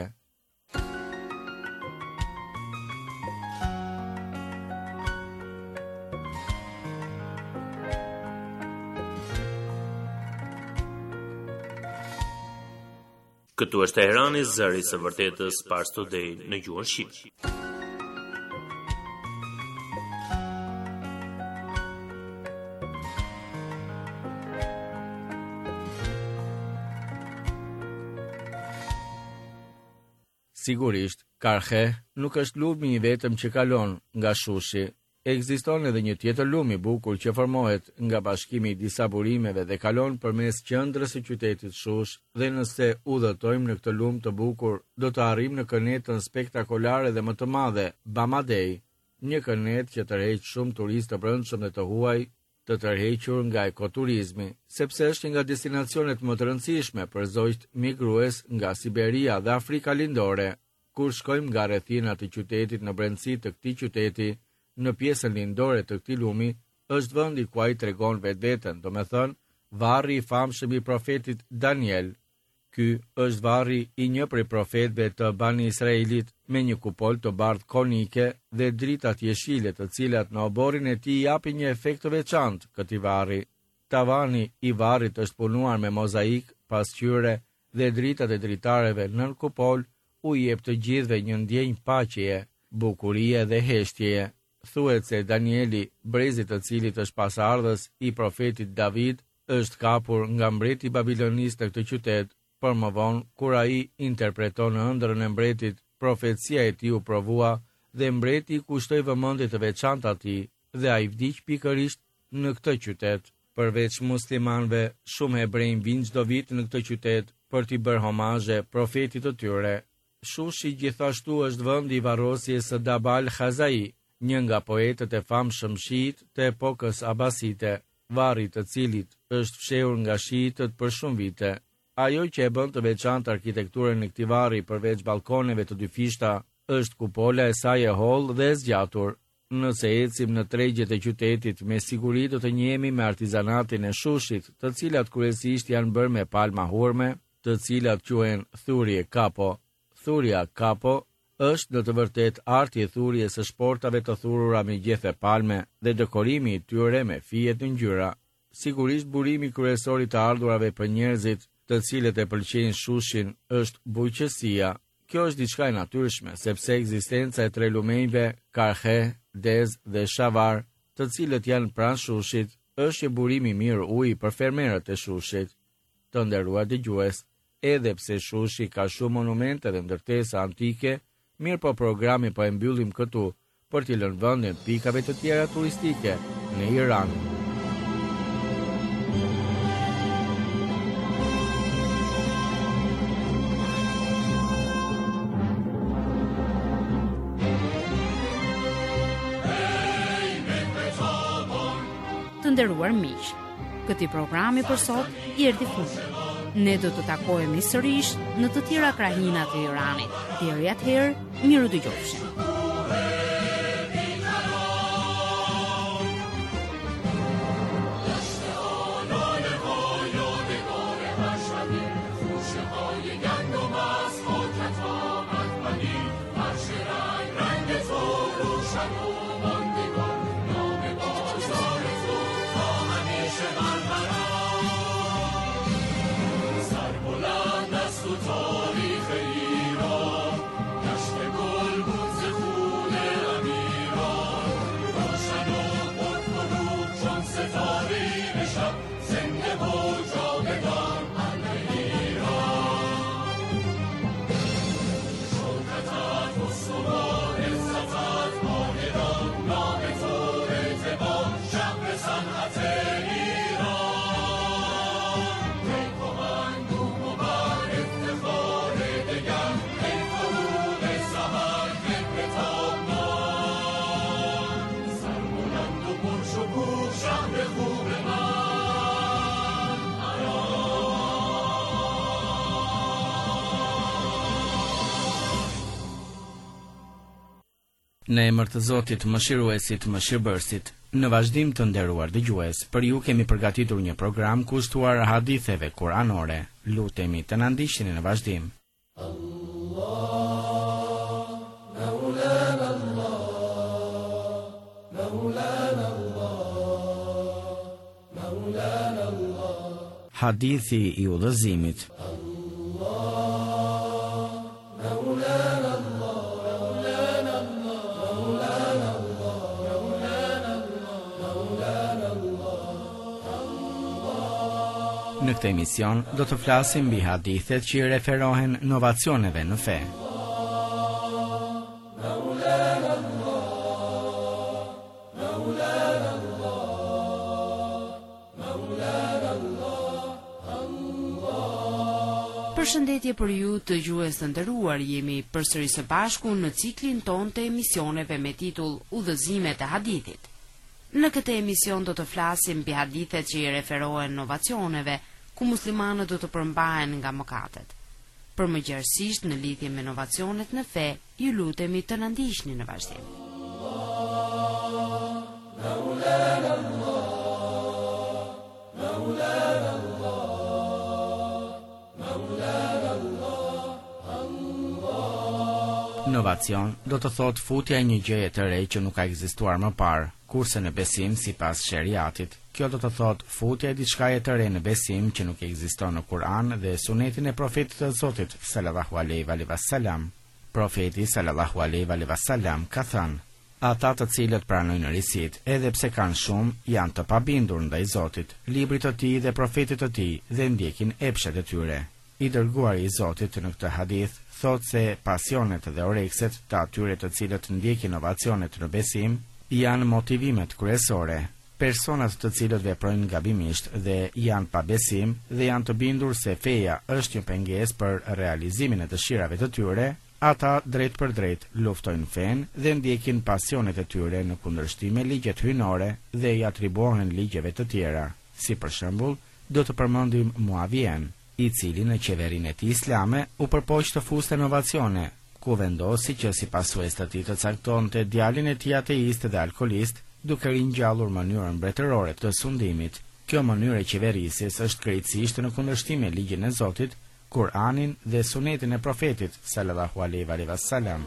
Këtu është Teherani, zëri së vërtetës pas Today në gjuhën shqipe. Sigurisht, karhe nuk është lumi i vetëm që kalon nga shushi. Ekziston edhe një tjetër lum i bukur që formohet nga bashkimi i disa burimeve dhe kalon përmes qendrës së qytetit Shush, dhe nëse udhëtojmë në këtë lum të bukur, do të arrijmë në kënetën spektakolare dhe më të madhe, Bamadei, një kënet që tërheq shumë turistë të brendshëm dhe të huaj, të tërhequr nga ekoturizmi, sepse është një nga destinacionet më të rëndësishme për zogjt migrues nga Siberia dhe Afrika Lindore. Kur shkojmë nga rrethinat e qytetit në brendësi të këtij qyteti, në pjesën lindore të këtij lumi, është vendi ku ai tregon vetveten, do me thënë, varri i famshëm i profetit Daniel. Ky është varri i një prej profetëve të Bani Israelit me një kupol të bardhë konike dhe dritat jeshile të cilat në oborin e tij japin një efekt të veçantë këtij varri. Tavani i varrit është punuar me mozaik, pasqyre dhe dritat e dritareve nën kupol u jep të gjithëve një ndjenjë paqeje, bukurie dhe heshtjeje. Thuhet se Danieli, brezi të cilit është pasardhës i profetit David, është kapur nga mbreti babilonis në këtë qytet, për më vonë kur ai interpreton në ëndrrën e mbretit, profecia e tij u provua dhe mbreti kushtoi vëmendje të veçantë atij dhe ai vdiq pikërisht në këtë qytet. Përveç muslimanëve, shumë hebrej vinë çdo vit në këtë qytet për t'i bërë homazhe profetit të tyre. Shushi gjithashtu është vendi i varrosjes së Dabal Khazai, një nga poetët e famshëm shiit të epokës abasite, varri të cilit është fshehur nga shiitët për shumë vite. Ajo që e bën të veçantë arkitekturën e këtij varri përveç balkoneve të dy fishta, është kupola e saj e hollë dhe e zgjatur. Nëse ecim në tregjet e qytetit, me siguri do të njihemi me artizanatin e Shushit, të cilat kryesisht janë bërë me palma hurme, të cilat quhen thurje kapo. Thurja kapo është në të vërtet arti e thurjes së shportave të thurura me gjethe palme dhe dekorimi i tyre me fije të ngjyra. Sigurisht burimi kryesor i të ardhurave për njerëzit të cilët e pëlqejnë Shushin është bujqësia. Kjo është diçka e natyrshme, sepse ekzistenca e tre lumejve, Karhe, Dez dhe Shavar, të cilët janë pranë Shushit, është një burim i mirë uji për fermerët e Shushit. Të nderuar dëgjues, edhe pse Shushi ka shumë monumente dhe ndërtesa antike, mirë po programi po e mbyllim këtu për t'i lënë vendin pikave të tjera turistike në Iran. Të nderuar miq, këtij programi për sot i erdhi fundi. Ne do të takohemi sërish në të tjera krahina të Iranit. Deri atëherë, miru dëgjofshim. Në emër të Zotit, Mëshiruesit, Mëshirbërësit, në vazhdim të nderuar dëgjues, për ju kemi përgatitur një program kushtuar haditheve kuranore. Lutemi të na ndiqni në vazhdim. Allah, Maulana Allah, Maulana Allah, Maulana Allah. Hadithi i udhëzimit. Allah këtë emision do të flasim mbi hadithet që i referohen novacioneve në fe. Përshëndetje për ju të gjues të nderuar, jemi përsëri së bashku në ciklin ton të emisioneve me titull Udhëzimet e hadithit. Në këtë emision do të flasim mbi hadithet që i referohen novacioneve, ku muslimanët do të përmbahen nga mëkatet. Për më gjerësisht në lidhje me novacionet në fe, ju lutemi të na ndiqni në vazhdim. Inovacion do të thot futja e një gjëje të re që nuk ka ekzistuar më parë, kurse në besim sipas sheriatit, kjo do të thot futja e diçkaje të re në besim që nuk ekziston në Kur'an dhe sunetin e profetit të Zotit sallallahu alaihi wasallam. Profeti sallallahu alaihi wasallam ka thënë: ata të cilët pranojnë risit, edhe pse kanë shumë, janë të pabindur ndaj Zotit, librit të tij dhe profetit të tij dhe ndjekin epshet e tyre. I dërguari i Zotit në këtë hadith thot se pasionet dhe orekset të atyre të cilët ndjekin inovacionet në besim janë motivimet kryesore. Personat të cilët veprojnë gabimisht dhe janë pa besim dhe janë të bindur se feja është një pengesë për realizimin e dëshirave të tyre, ata drejt për drejt luftojnë fen dhe ndjekin pasionet e tyre në kundërshtim me ligjet hyjnore dhe i atribuohen ligjeve të tjera. Si për shembull, do të përmendim Muavien, i cili në qeverinë e tij islame u përpoq të fuste inovacione, ku vendosi që si pasues të tij të caktonte djalin e tij ateist dhe alkolist, duke ringjallur mënyrën mbretërore të sundimit. Kjo mënyrë e qeverisjes është krejtësisht në kundërshtim me ligjin e Zotit, Kur'anin dhe sunetin e profetit sallallahu alaihi wasallam.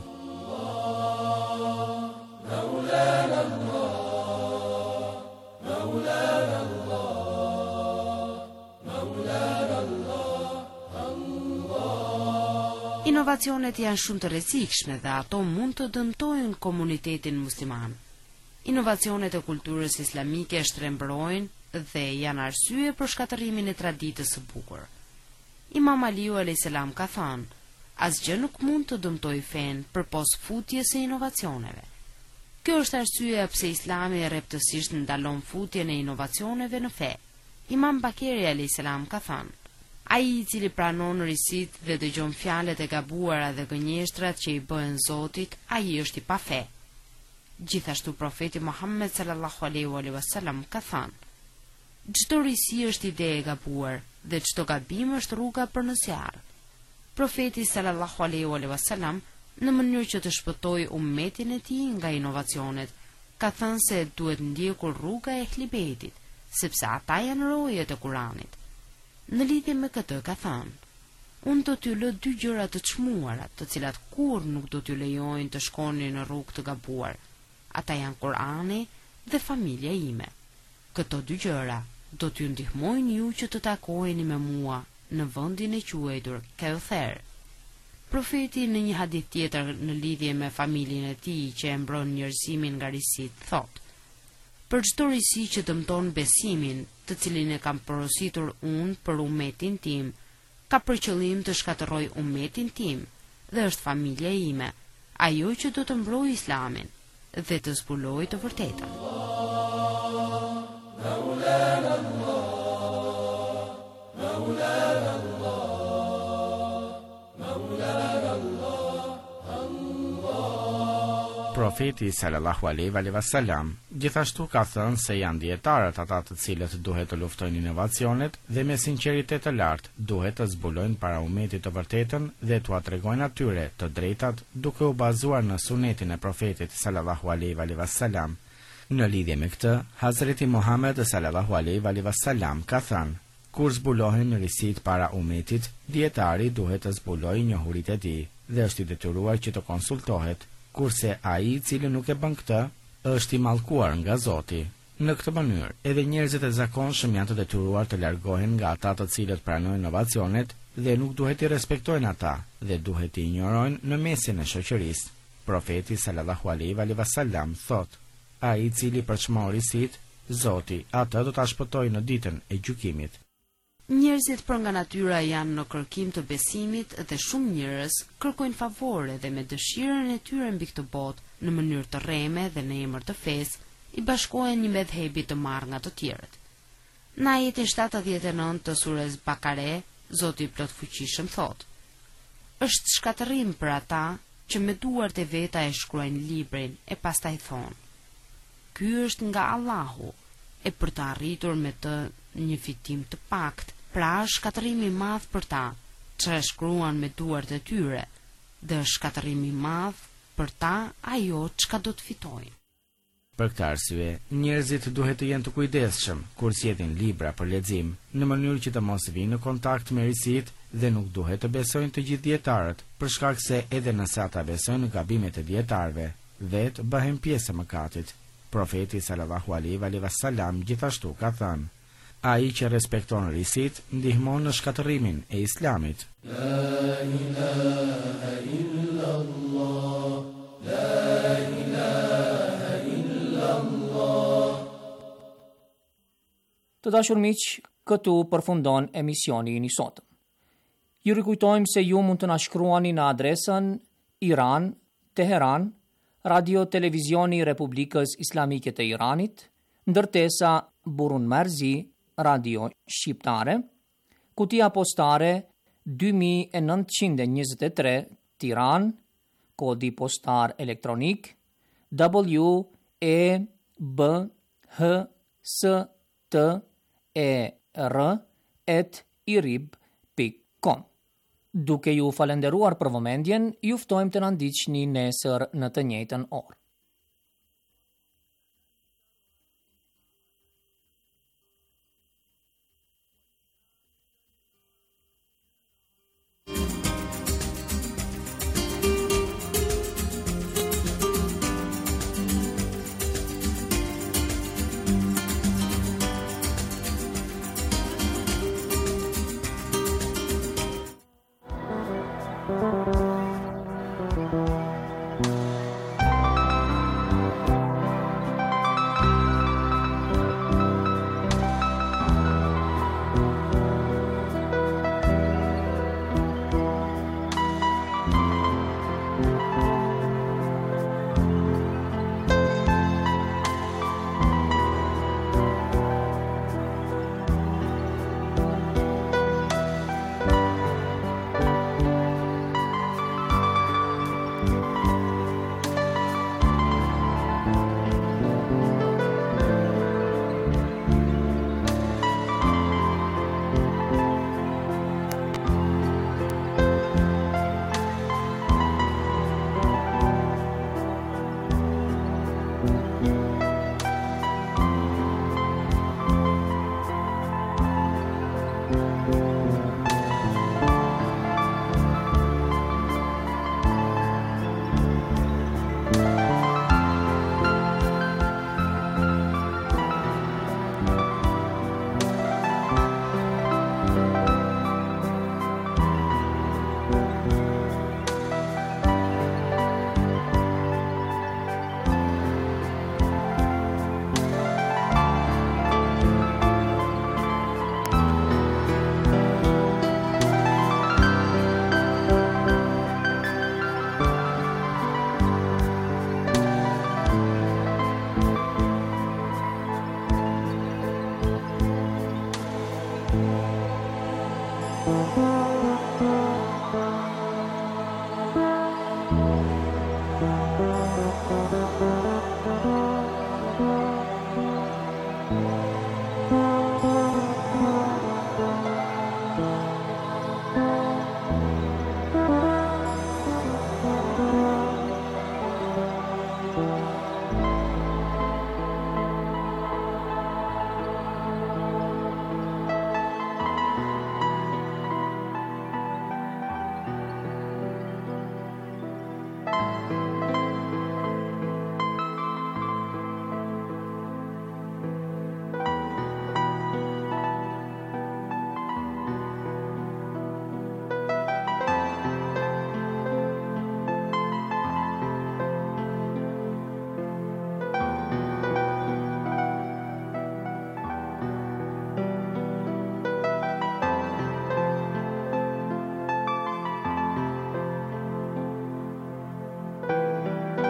Inovacionet janë shumë të rrezikshme dhe ato mund të dëmtojnë komunitetin musliman. Inovacionet e kulturës islamike shtrembrojnë dhe janë arsye për shkatërimin e traditës së bukur. Imam Aliu alayhis salam ka thënë: asgjë nuk mund të dëmtojë fen përpos futjes së inovacioneve. Kjo është arsyeja pse Islami rreptësisht ndalon futjen e inovacioneve në fe. Imam Bakeri alayhis salam ka thënë: ai i cili pranon risit dhe dëgjon fjalët e gabuara dhe gënjeshtrat që i bëhen Zotit, ai është i pa fe. Gjithashtu profeti Muhammed sallallahu alaihi wasallam ka thënë: çdo risi është ide e gabuar dhe çdo gabim është rruga për në zjarr. Profeti sallallahu alaihi wasallam, në mënyrë që të shpëtojë ummetin e tij nga inovacionet, ka thënë se duhet ndjekur rruga e Ehlibetit, sepse ata janë rojet e Kuranit. Në lidhje me këtë ka thënë: unë do t'ju lë dy gjëra të çmuara, të cilat kur nuk do t'ju lejojnë të shkoni në rrugë të gabuar. Ata janë Kurani dhe familja ime. Këto dy gjëra do t'ju ndihmojnë ju që të takoheni me mua në vendin e quajtur Kauther. Profeti në një hadith tjetër në lidhje me familjen e tij që e mbron njerëzimin nga risit thotë: për çdo risi që dëmton besimin, të cilin e kam porositur unë për ummetin tim, ka për qëllim të shkatërroj ummetin tim dhe është familja ime, ajo që do të mbrojë Islamin dhe të zbulojë të vërtetën. Profeti sallallahu alaihi wasallam gjithashtu ka thënë se janë dietarët ata të cilët duhet të luftojnë inovacionet dhe me sinqeritet të lartë duhet të zbulojnë para ummetit të vërtetën dhe t'u tregojnë atyre të drejtat duke u bazuar në sunetin e profetit sallallahu alaihi wasallam. Në lidhje me këtë, Hazreti Muhammed sallallahu alaihi wasallam ka thënë: kur zbulohen risit para ummetit, dietari duhet të zbulojë njohuritë e tij dhe është i detyruar që të konsultohet, kurse ai i cili nuk e bën këtë, është i mallkuar nga Zoti. Në këtë mënyrë, edhe njerëzit e zakonshëm janë të detyruar të largohen nga ata të cilët pranojnë inovacionet dhe nuk duhet i respektojnë ata dhe duhet i injorojnë në mesin e shoqërisë. Profeti sallallahu alaihi wasallam thotë: ai i cili përçmon risit, Zoti atë do ta shpëtojë në ditën e gjykimit. Njerëzit për nga natyra janë në kërkim të besimit dhe shumë njerëz kërkojnë favore dhe me dëshirën e tyre mbi këtë botë në mënyrë të rreme dhe në emër të fesë i bashkohen një medhebi të marrë nga të tjerët. Në ajetin shtatëdhjetë e nëntë të surës Bakare, Zoti i plot fuqishëm thotë: "Është shkatërrim për ata që me duart e veta e shkruajnë librin e pastaj thonë: Ky është nga Allahu, e për të arritur me të një fitim të pakt, pra është shkatërrim i madh për ta që e shkruan me duart e tyre, dhe është shkatërrim i madh për ta ajo çka do të fitojnë." Për këtë arsye, njerëzit duhet të jenë të kujdesshëm kur sjellim libra për lexim, në mënyrë që të mos vinë në kontakt me risit dhe nuk duhet të besojnë të gjithë dietarët, për shkak se edhe nëse ata besojnë në gabimet e dietarëve, vetë bëhen pjesë e mëkatit. Profeti sallallahu alaihi wasallam gjithashtu ka thënë: "Ai që respekton risit ndihmon në shkatërimin e Islamit." La ilaha illallah, la ilaha illallah. Të dashur miq, këtu përfundon emisioni i sotëm. Ju rikujtojmë se ju mund të na shkruani në adresën Iran, Teheran, Radio Televizioni i Republikës Islamike të Iranit, ndërtesa Burun Merzi, Radio Shqiptare, kutia postare dy mijë e nëntëqind e njëzet e tre, Tiranë, kodi postar elektronik W E B H S T E R at irib pikë com. Duke ju falenderuar për vëmendjen, ju ftojmë të na ndiqni nesër në të njëjtën orë. Thank you.